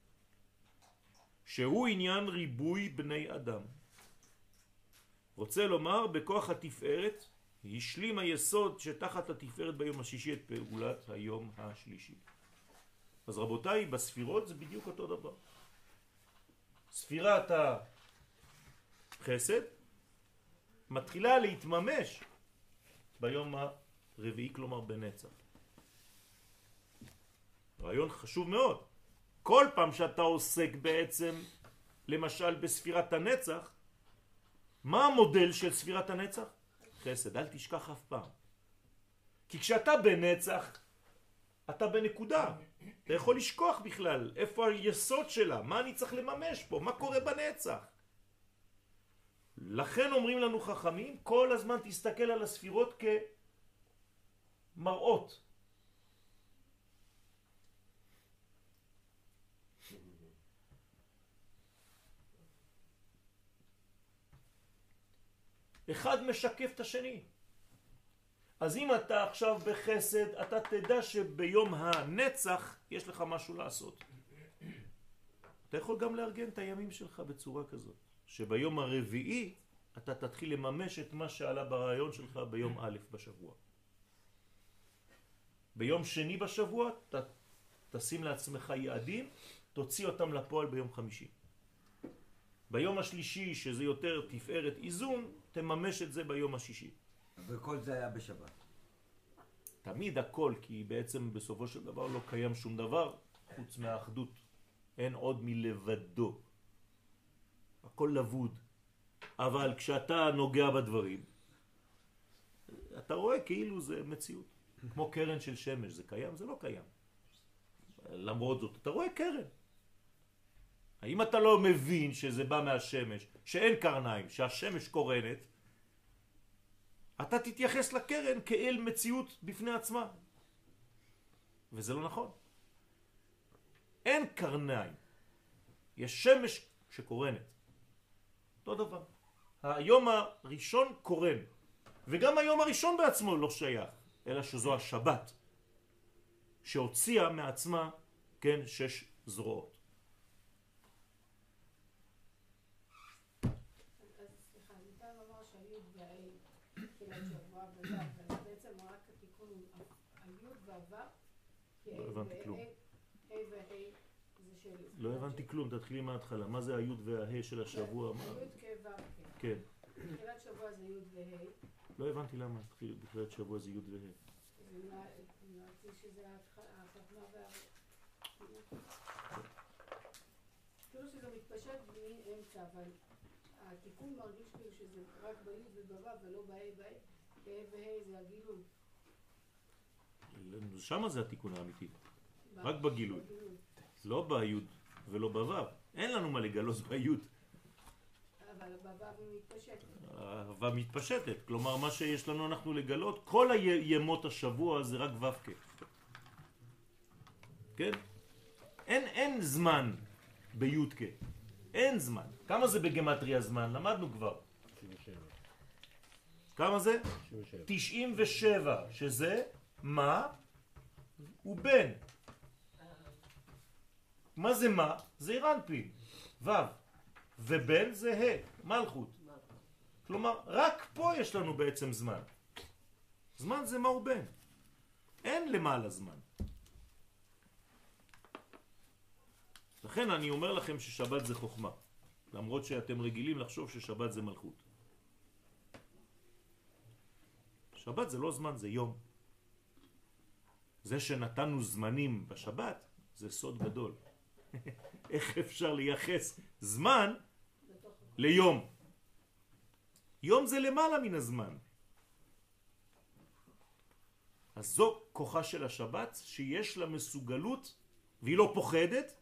Speaker 1: שהוא עניין ריבוי בני אדם. רוצה לומר, בכוח התפארת, השלים היסוד שתחת התפארת ביום השישי את פעולת היום השלישי. אז רבותיי, בספירות זה בדיוק אותו דבר. ספירת החסד מתחילה להתממש ביום הרביעי, כלומר בנצח. רעיון חשוב מאוד. כל פעם שאתה עוסק בעצם, למשל בספירת הנצח, מה המודל של ספירת הנצח? חסד, אל תשכח אף פעם. כי כשאתה בנצח, אתה בנקודה. אתה יכול לשכוח בכלל איפה היסוד שלה, מה אני צריך לממש פה, מה קורה בנצח. לכן אומרים לנו חכמים, כל הזמן תסתכל על הספירות כמראות. אחד משקף את השני. אז אם אתה עכשיו בחסד, אתה תדע שביום הנצח יש לך משהו לעשות. אתה יכול גם לארגן את הימים שלך בצורה כזאת, שביום הרביעי אתה תתחיל לממש את מה שעלה ברעיון שלך ביום א' בשבוע. ביום שני בשבוע תשים לעצמך יעדים, תוציא אותם לפועל ביום חמישי. ביום השלישי, שזה יותר תפארת איזון, תממש את זה ביום השישי.
Speaker 2: וכל זה היה בשבת.
Speaker 1: תמיד הכל, כי בעצם בסופו של דבר לא קיים שום דבר חוץ מהאחדות. אין עוד מלבדו. הכל לבוד. אבל כשאתה נוגע בדברים, אתה רואה כאילו זה מציאות. כמו קרן של שמש, זה קיים? זה לא קיים. למרות זאת, אתה רואה קרן. האם אתה לא מבין שזה בא מהשמש, שאין קרניים, שהשמש קורנת, אתה תתייחס לקרן כאל מציאות בפני עצמה. וזה לא נכון. אין קרניים. יש שמש שקורנת. אותו דבר. היום הראשון קורן. וגם היום הראשון בעצמו לא שייך, אלא שזו השבת, שהוציאה מעצמה, כן, 6 זרועות.
Speaker 6: אז סליחה, ניתן לומר שהיוד והאי תחילת שבוע וזה, אבל בעצם רק התיקון הוא היוד והוו, כי
Speaker 1: לא הבנתי כלום.
Speaker 6: ה' וה' זה של...
Speaker 1: לא הבנתי כלום, תתחילי מההתחלה. מה זה היוד והה של השבוע?
Speaker 6: היוד כו'
Speaker 1: כן.
Speaker 6: תחילת שבוע זה יוד וה'.
Speaker 1: לא הבנתי למה בתחילת שבוע זה יוד והה.
Speaker 6: זה נראה שזה החתמה כאילו שזה מתפשט מאמצע, אבל התיקון מרגיש כאילו שזה רק ביוד ובוו ולא בה' וה' זה הגילוי.
Speaker 1: שמה זה התיקון האמיתי. רק בגילוי. לא ביוד ולא בוו. אין לנו מה לגלות ביוד.
Speaker 6: אבל בוו היא מתפשטת.
Speaker 1: הוו מתפשטת. כלומר, מה שיש לנו אנחנו לגלות, כל הימות השבוע זה רק ו"ק. כן? אין זמן בי"ק. אין זמן. כמה זה בגמטריה זמן? למדנו כבר.
Speaker 7: 97.
Speaker 1: כמה זה? 97, שזה מה? ובן. מה זה מה? זה אירנפין. ו' ובן זה ה', מלכות. כלומר, רק פה יש לנו בעצם זמן. זמן זה מה ובן. אין למעלה זמן. לכן אני אומר לכם ששבת זה חוכמה. למרות שאתם רגילים לחשוב ששבת זה מלכות. שבת זה לא זמן, זה יום. זה שנתנו זמנים בשבת, זה סוד גדול. איך אפשר לייחס זמן ליום? יום זה למעלה מן הזמן. אז זו כוחה של השבת, שיש לה מסוגלות, והיא לא פוחדת,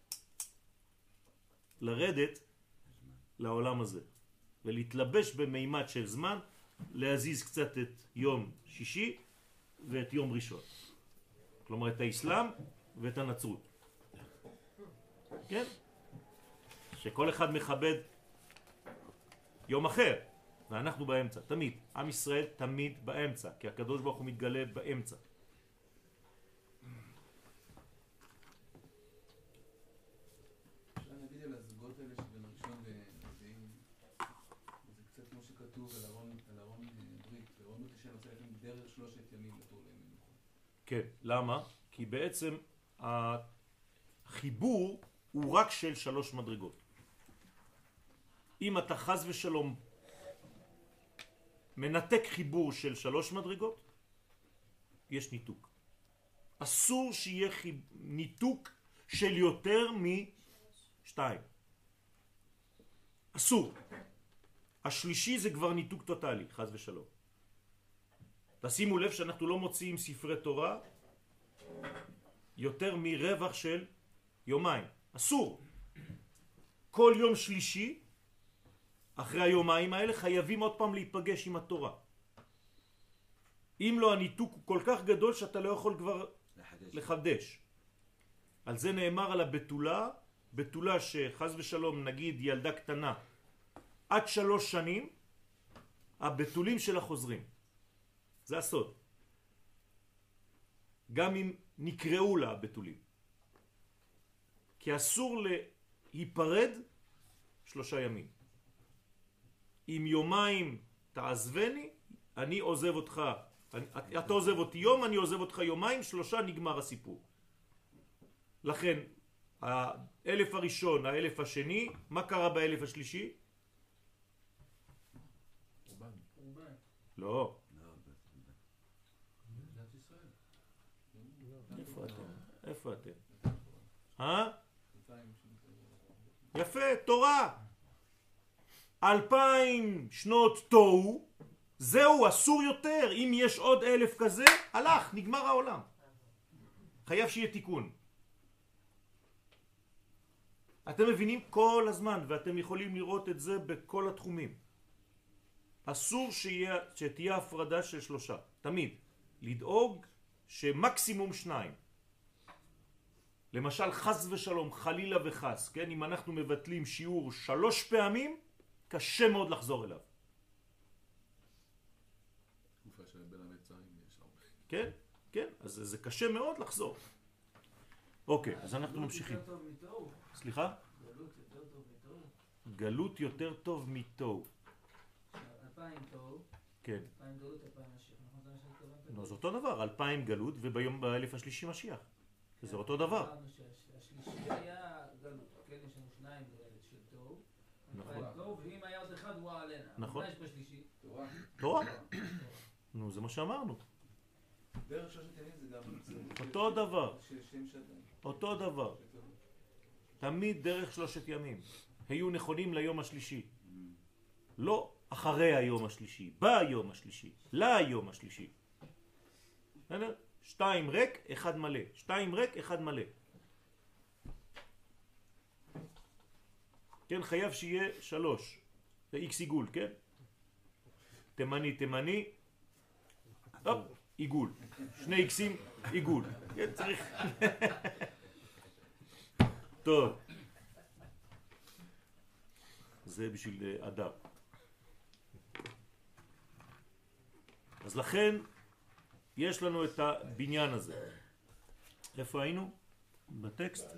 Speaker 1: לרדת לעולם הזה. ולהתלבש במימד של זמן, להזיז קצת את יום שישי ואת יום ראשון. כלומר את האסלאם ואת הנצרות. כן? שכל אחד מכבד יום אחר, ואנחנו באמצע, תמיד. עם ישראל תמיד באמצע, כי הקדוש ברוך הוא מתגלה באמצע.
Speaker 3: אפשר להגיד על הזוגות האלה שבין ראשון לרביעי, זה קצת כמו שכתוב על ארון ברית, ארון ברית השם עושה לכם דרך 3 ימים לתור להם מנוחה.
Speaker 1: כן, למה? כי בעצם החיבור הוא רק של 3 מדרגות. אם אתה חס ושלום מנתק חיבור של 3 מדרגות, יש ניתוק. אסור שיהיה ניתוק של יותר מ2. אסור. השלישי זה כבר ניתוק טוטלי, חס ושלום. תשימו לב שאנחנו לא מוציאים ספרי תורה יותר מרווח של יומיים. אסור. כל יום שלישי, אחרי היומיים האלה, חייבים עוד פעם להיפגש עם התורה. אם לא, הניתוק הוא כל כך גדול שאתה לא יכול כבר לחדש. על זה נאמר על הבתולה, בתולה שחס ושלום נגיד ילדה קטנה עד 3 שנים, הבתולים של החוזרים. זה הסוד. גם אם נקראו לה הבתולים. כי אסור להיפרד 3 ימים. אם יומיים תעזבני, אני עוזב אותך. אתה עוזב אותי יום, אני עוזב אותך יומיים, 3 נגמר הסיפור. לכן, האלף הראשון, האלף השני, מה קרה באלף השלישי? לא. איפה אתם? יפה, תורה. 2000 שנות תוהו, זהו, אסור יותר. אם יש עוד 1000 כזה, הלך, נגמר העולם. חייב שיהיה תיקון. אתם מבינים כל הזמן, ואתם יכולים לראות את זה בכל התחומים. אסור שתהיה הפרדה של 3. תמיד. לדאוג שמקסימום 2. למשל חס ושלום, חלילה וחס, כן? אם אנחנו מבטלים שיעור 3 פעמים, קשה מאוד לחזור אליו.
Speaker 3: תקופה של בין המצרים יש הרבה.
Speaker 1: כן, כן, אז זה קשה מאוד לחזור. אוקיי, אז אנחנו ממשיכים.
Speaker 5: גלות יותר טוב מתוהו.
Speaker 1: סליחה?
Speaker 5: גלות יותר טוב מתוהו.
Speaker 1: גלות יותר טוב מתוהו.
Speaker 5: 2000 תוהו,
Speaker 1: כן.
Speaker 5: 2000 גלות, 2000 משיח. נכון, זה מה שהתכוונת?
Speaker 1: נו, זה אותו דבר, 2000 גלות ובאלף השלישי משיח. זה אותו דבר.
Speaker 5: אמרנו שהשלישי היה גלות, כן? יש לנו 2 גלות של תוהו.
Speaker 1: נכון.
Speaker 5: 2000 תוהו, ואם היה עוד אחד הוא עלינה.
Speaker 1: נכון.
Speaker 5: מה יש בשלישי?
Speaker 1: תורה. נו, זה מה שאמרנו.
Speaker 3: דרך 3 ימים זה גם
Speaker 1: אותו דבר.
Speaker 3: שם שדיים.
Speaker 1: אותו דבר. תמיד דרך 3 ימים. היו נכונים ליום השלישי. לא אחרי היום השלישי, ביום השלישי, ליום השלישי. 2 ריק, 1 מלא. 2 ריק, 1 מלא. כן, חייב שיהיה 3. זה X עיגול, כן? תימני, הופ, עיגול. 2 X'ים, עיגול. כן, צריך. טוב. זה בשביל אדם. אז לכן יש לנו את הבניין הזה. איפה היינו? בטקסט?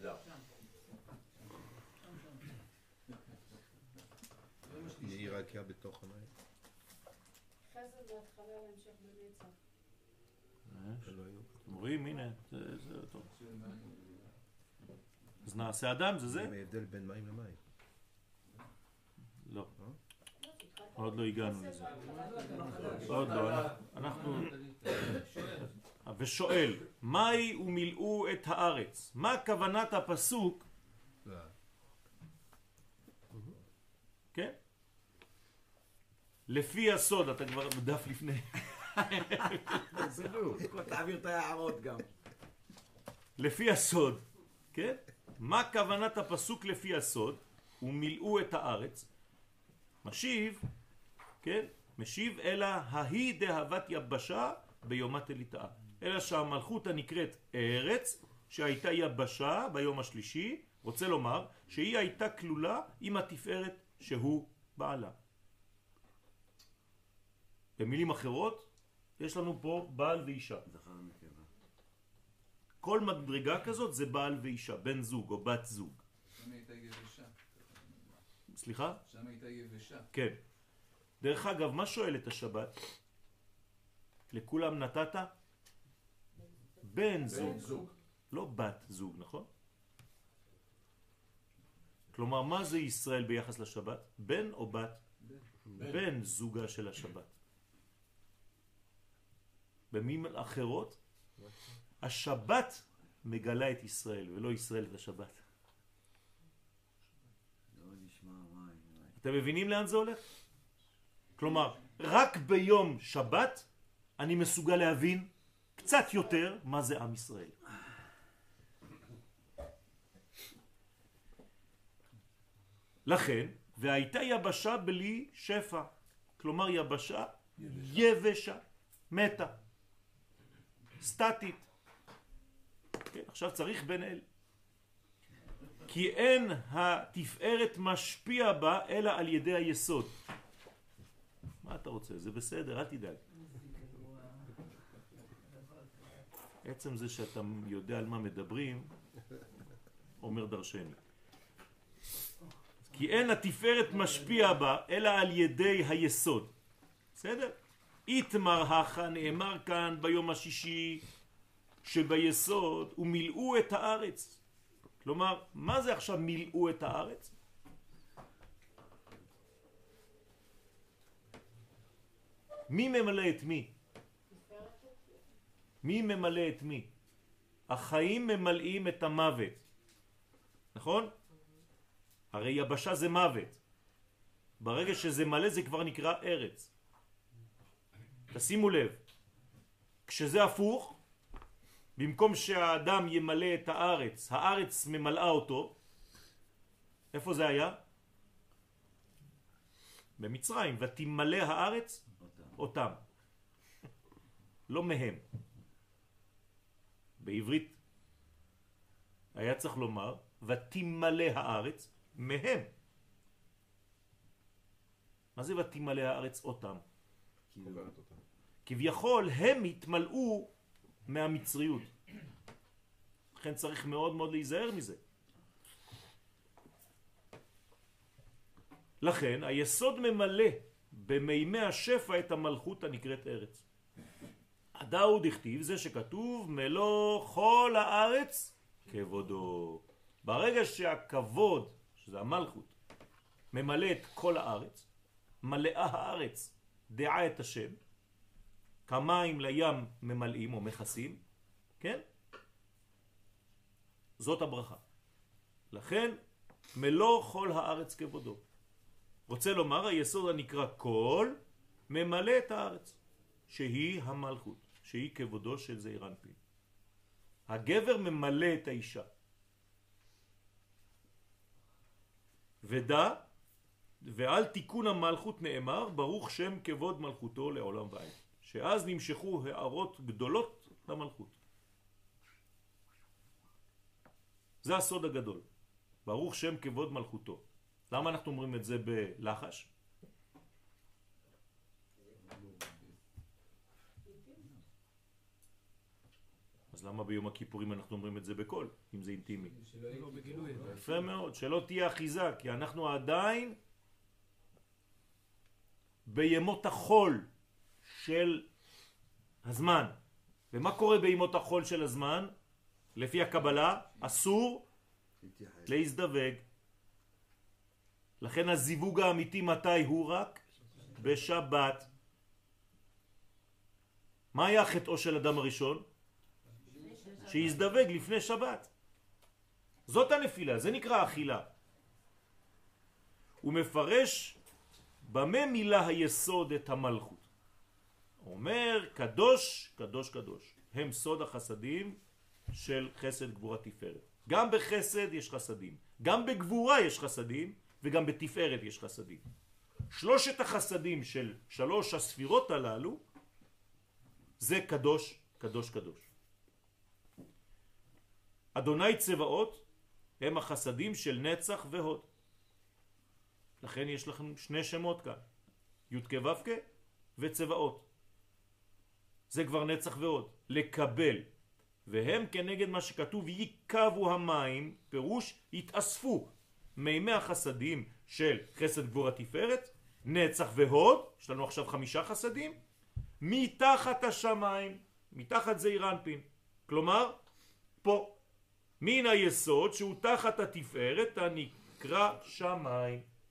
Speaker 7: יהי רקיע בתוך המים.
Speaker 6: חסד בהתחלה להמשך בנצח.
Speaker 1: אתם רואים? הנה, זה טוב. אז נעשה אדם, זה זה?
Speaker 7: מה ההבדל בין מים למים?
Speaker 1: לא. עוד לא הגענו לזה. עוד לא, אנחנו... ושואל, מהי ומילאו את הארץ? מה כוונת הפסוק? כן? לפי הסוד, אתה כבר בדף לפני.
Speaker 2: תעביר את ההערות גם.
Speaker 1: לפי הסוד, כן? מה כוונת הפסוק לפי הסוד? ומילאו את הארץ. משיב, כן? משיב אלא ההיא דהבת יבשה ביומת אליטאה. אלא שהמלכות הנקראת ארץ, שהייתה יבשה ביום השלישי, רוצה לומר שהיא הייתה כלולה עם התפארת שהוא בעלה. במילים אחרות, יש לנו פה בעל ואישה. כל מדרגה כזאת זה בעל ואישה, בן זוג או בת זוג.
Speaker 3: שם הייתה יבשה.
Speaker 1: סליחה?
Speaker 3: שם הייתה יבשה.
Speaker 1: כן. דרך אגב, מה שואלת השבת? לכולם נתת? בן זוג. לא בת זוג, נכון? כלומר, מה זה ישראל ביחס לשבת? בן או בת? בן זוגה של השבת. במילים אחרות, השבת מגלה את ישראל ולא ישראל את השבת. אתם מבינים לאן זה הולך? כלומר, רק ביום שבת אני מסוגל להבין קצת יותר מה זה עם ישראל. לכן, והייתה יבשה בלי שפע. כלומר, יבשה יבשה, מתה, סטטית. כן, עכשיו צריך בן אל. כי אין התפארת משפיע בה אלא על ידי היסוד. מה אתה רוצה? זה בסדר, אל תדאג. עצם זה שאתה יודע על מה מדברים, אומר דרשני. כי אין התפארת משפיע בה, אלא על ידי היסוד. בסדר? איתמר הכה נאמר כאן ביום השישי, שביסוד ומילאו את הארץ. כלומר, מה זה עכשיו מילאו את הארץ? מי ממלא את מי? מי ממלא את מי? החיים ממלאים את המוות. נכון? הרי יבשה זה מוות. ברגע שזה מלא זה כבר נקרא ארץ. תשימו לב, כשזה הפוך, במקום שהאדם ימלא את הארץ, הארץ ממלאה אותו, איפה זה היה? במצרים, ותמלא הארץ אותם. לא מהם. בעברית היה צריך לומר, ותמלא הארץ מהם. מה זה ותמלא הארץ אותם? כביכול הם התמלאו מהמצריות. לכן צריך מאוד מאוד להיזהר מזה. לכן היסוד ממלא במימי השפע את המלכות הנקראת ארץ. הדאו דכתיב, זה שכתוב מלוא כל הארץ כבודו. ברגע שהכבוד, שזה המלכות, ממלא את כל הארץ, מלאה הארץ דעה את השם, כמים לים ממלאים או מכסים, כן? זאת הברכה. לכן מלוא כל הארץ כבודו. רוצה לומר, היסוד הנקרא כל ממלא את הארץ, שהיא המלכות, שהיא כבודו של זעיר אנפין. הגבר ממלא את האישה. ודע, ועל תיקון המלכות נאמר, ברוך שם כבוד מלכותו לעולם ועד. שאז נמשכו הערות גדולות למלכות. זה הסוד הגדול. ברוך שם כבוד מלכותו. למה אנחנו אומרים את זה בלחש? אז למה ביום הכיפורים אנחנו אומרים את זה בקול, אם זה אינטימי? יפה מאוד, שלא תהיה אחיזה, כי אנחנו עדיין בימות החול של הזמן. ומה קורה בימות החול של הזמן? לפי הקבלה אסור להזדווג. לכן הזיווג האמיתי מתי הוא? רק בשבת. מה היה חטאו של אדם הראשון? שיזדווג לפני שבת. זאת הנפילה, זה נקרא אכילה. הוא מפרש במה מילה היסוד את המלכות. אומר קדוש קדוש קדוש, הם סוד החסדים של חסד גבורה תפארת. גם בחסד יש חסדים, גם בגבורה יש חסדים, וגם בתפארת יש חסדים. שלושת החסדים של שלוש הספירות הללו זה קדוש קדוש קדוש. אדוני צבאות הם החסדים של נצח והוד. לכן יש לכם שני שמות כאן, י' כ' ו' כ' וצבאות. זה כבר נצח והוד, לקבל. והם כנגד מה שכתוב יקבו המים, פירוש יתאספו מימי החסדים של חסד גבורה תפארת, נצח והוד, יש לנו עכשיו 5 חסדים, מתחת השמיים, מתחת זעיר אנפין. כלומר, פה, מן היסוד שהוא תחת התפארת הנקרא שמיים.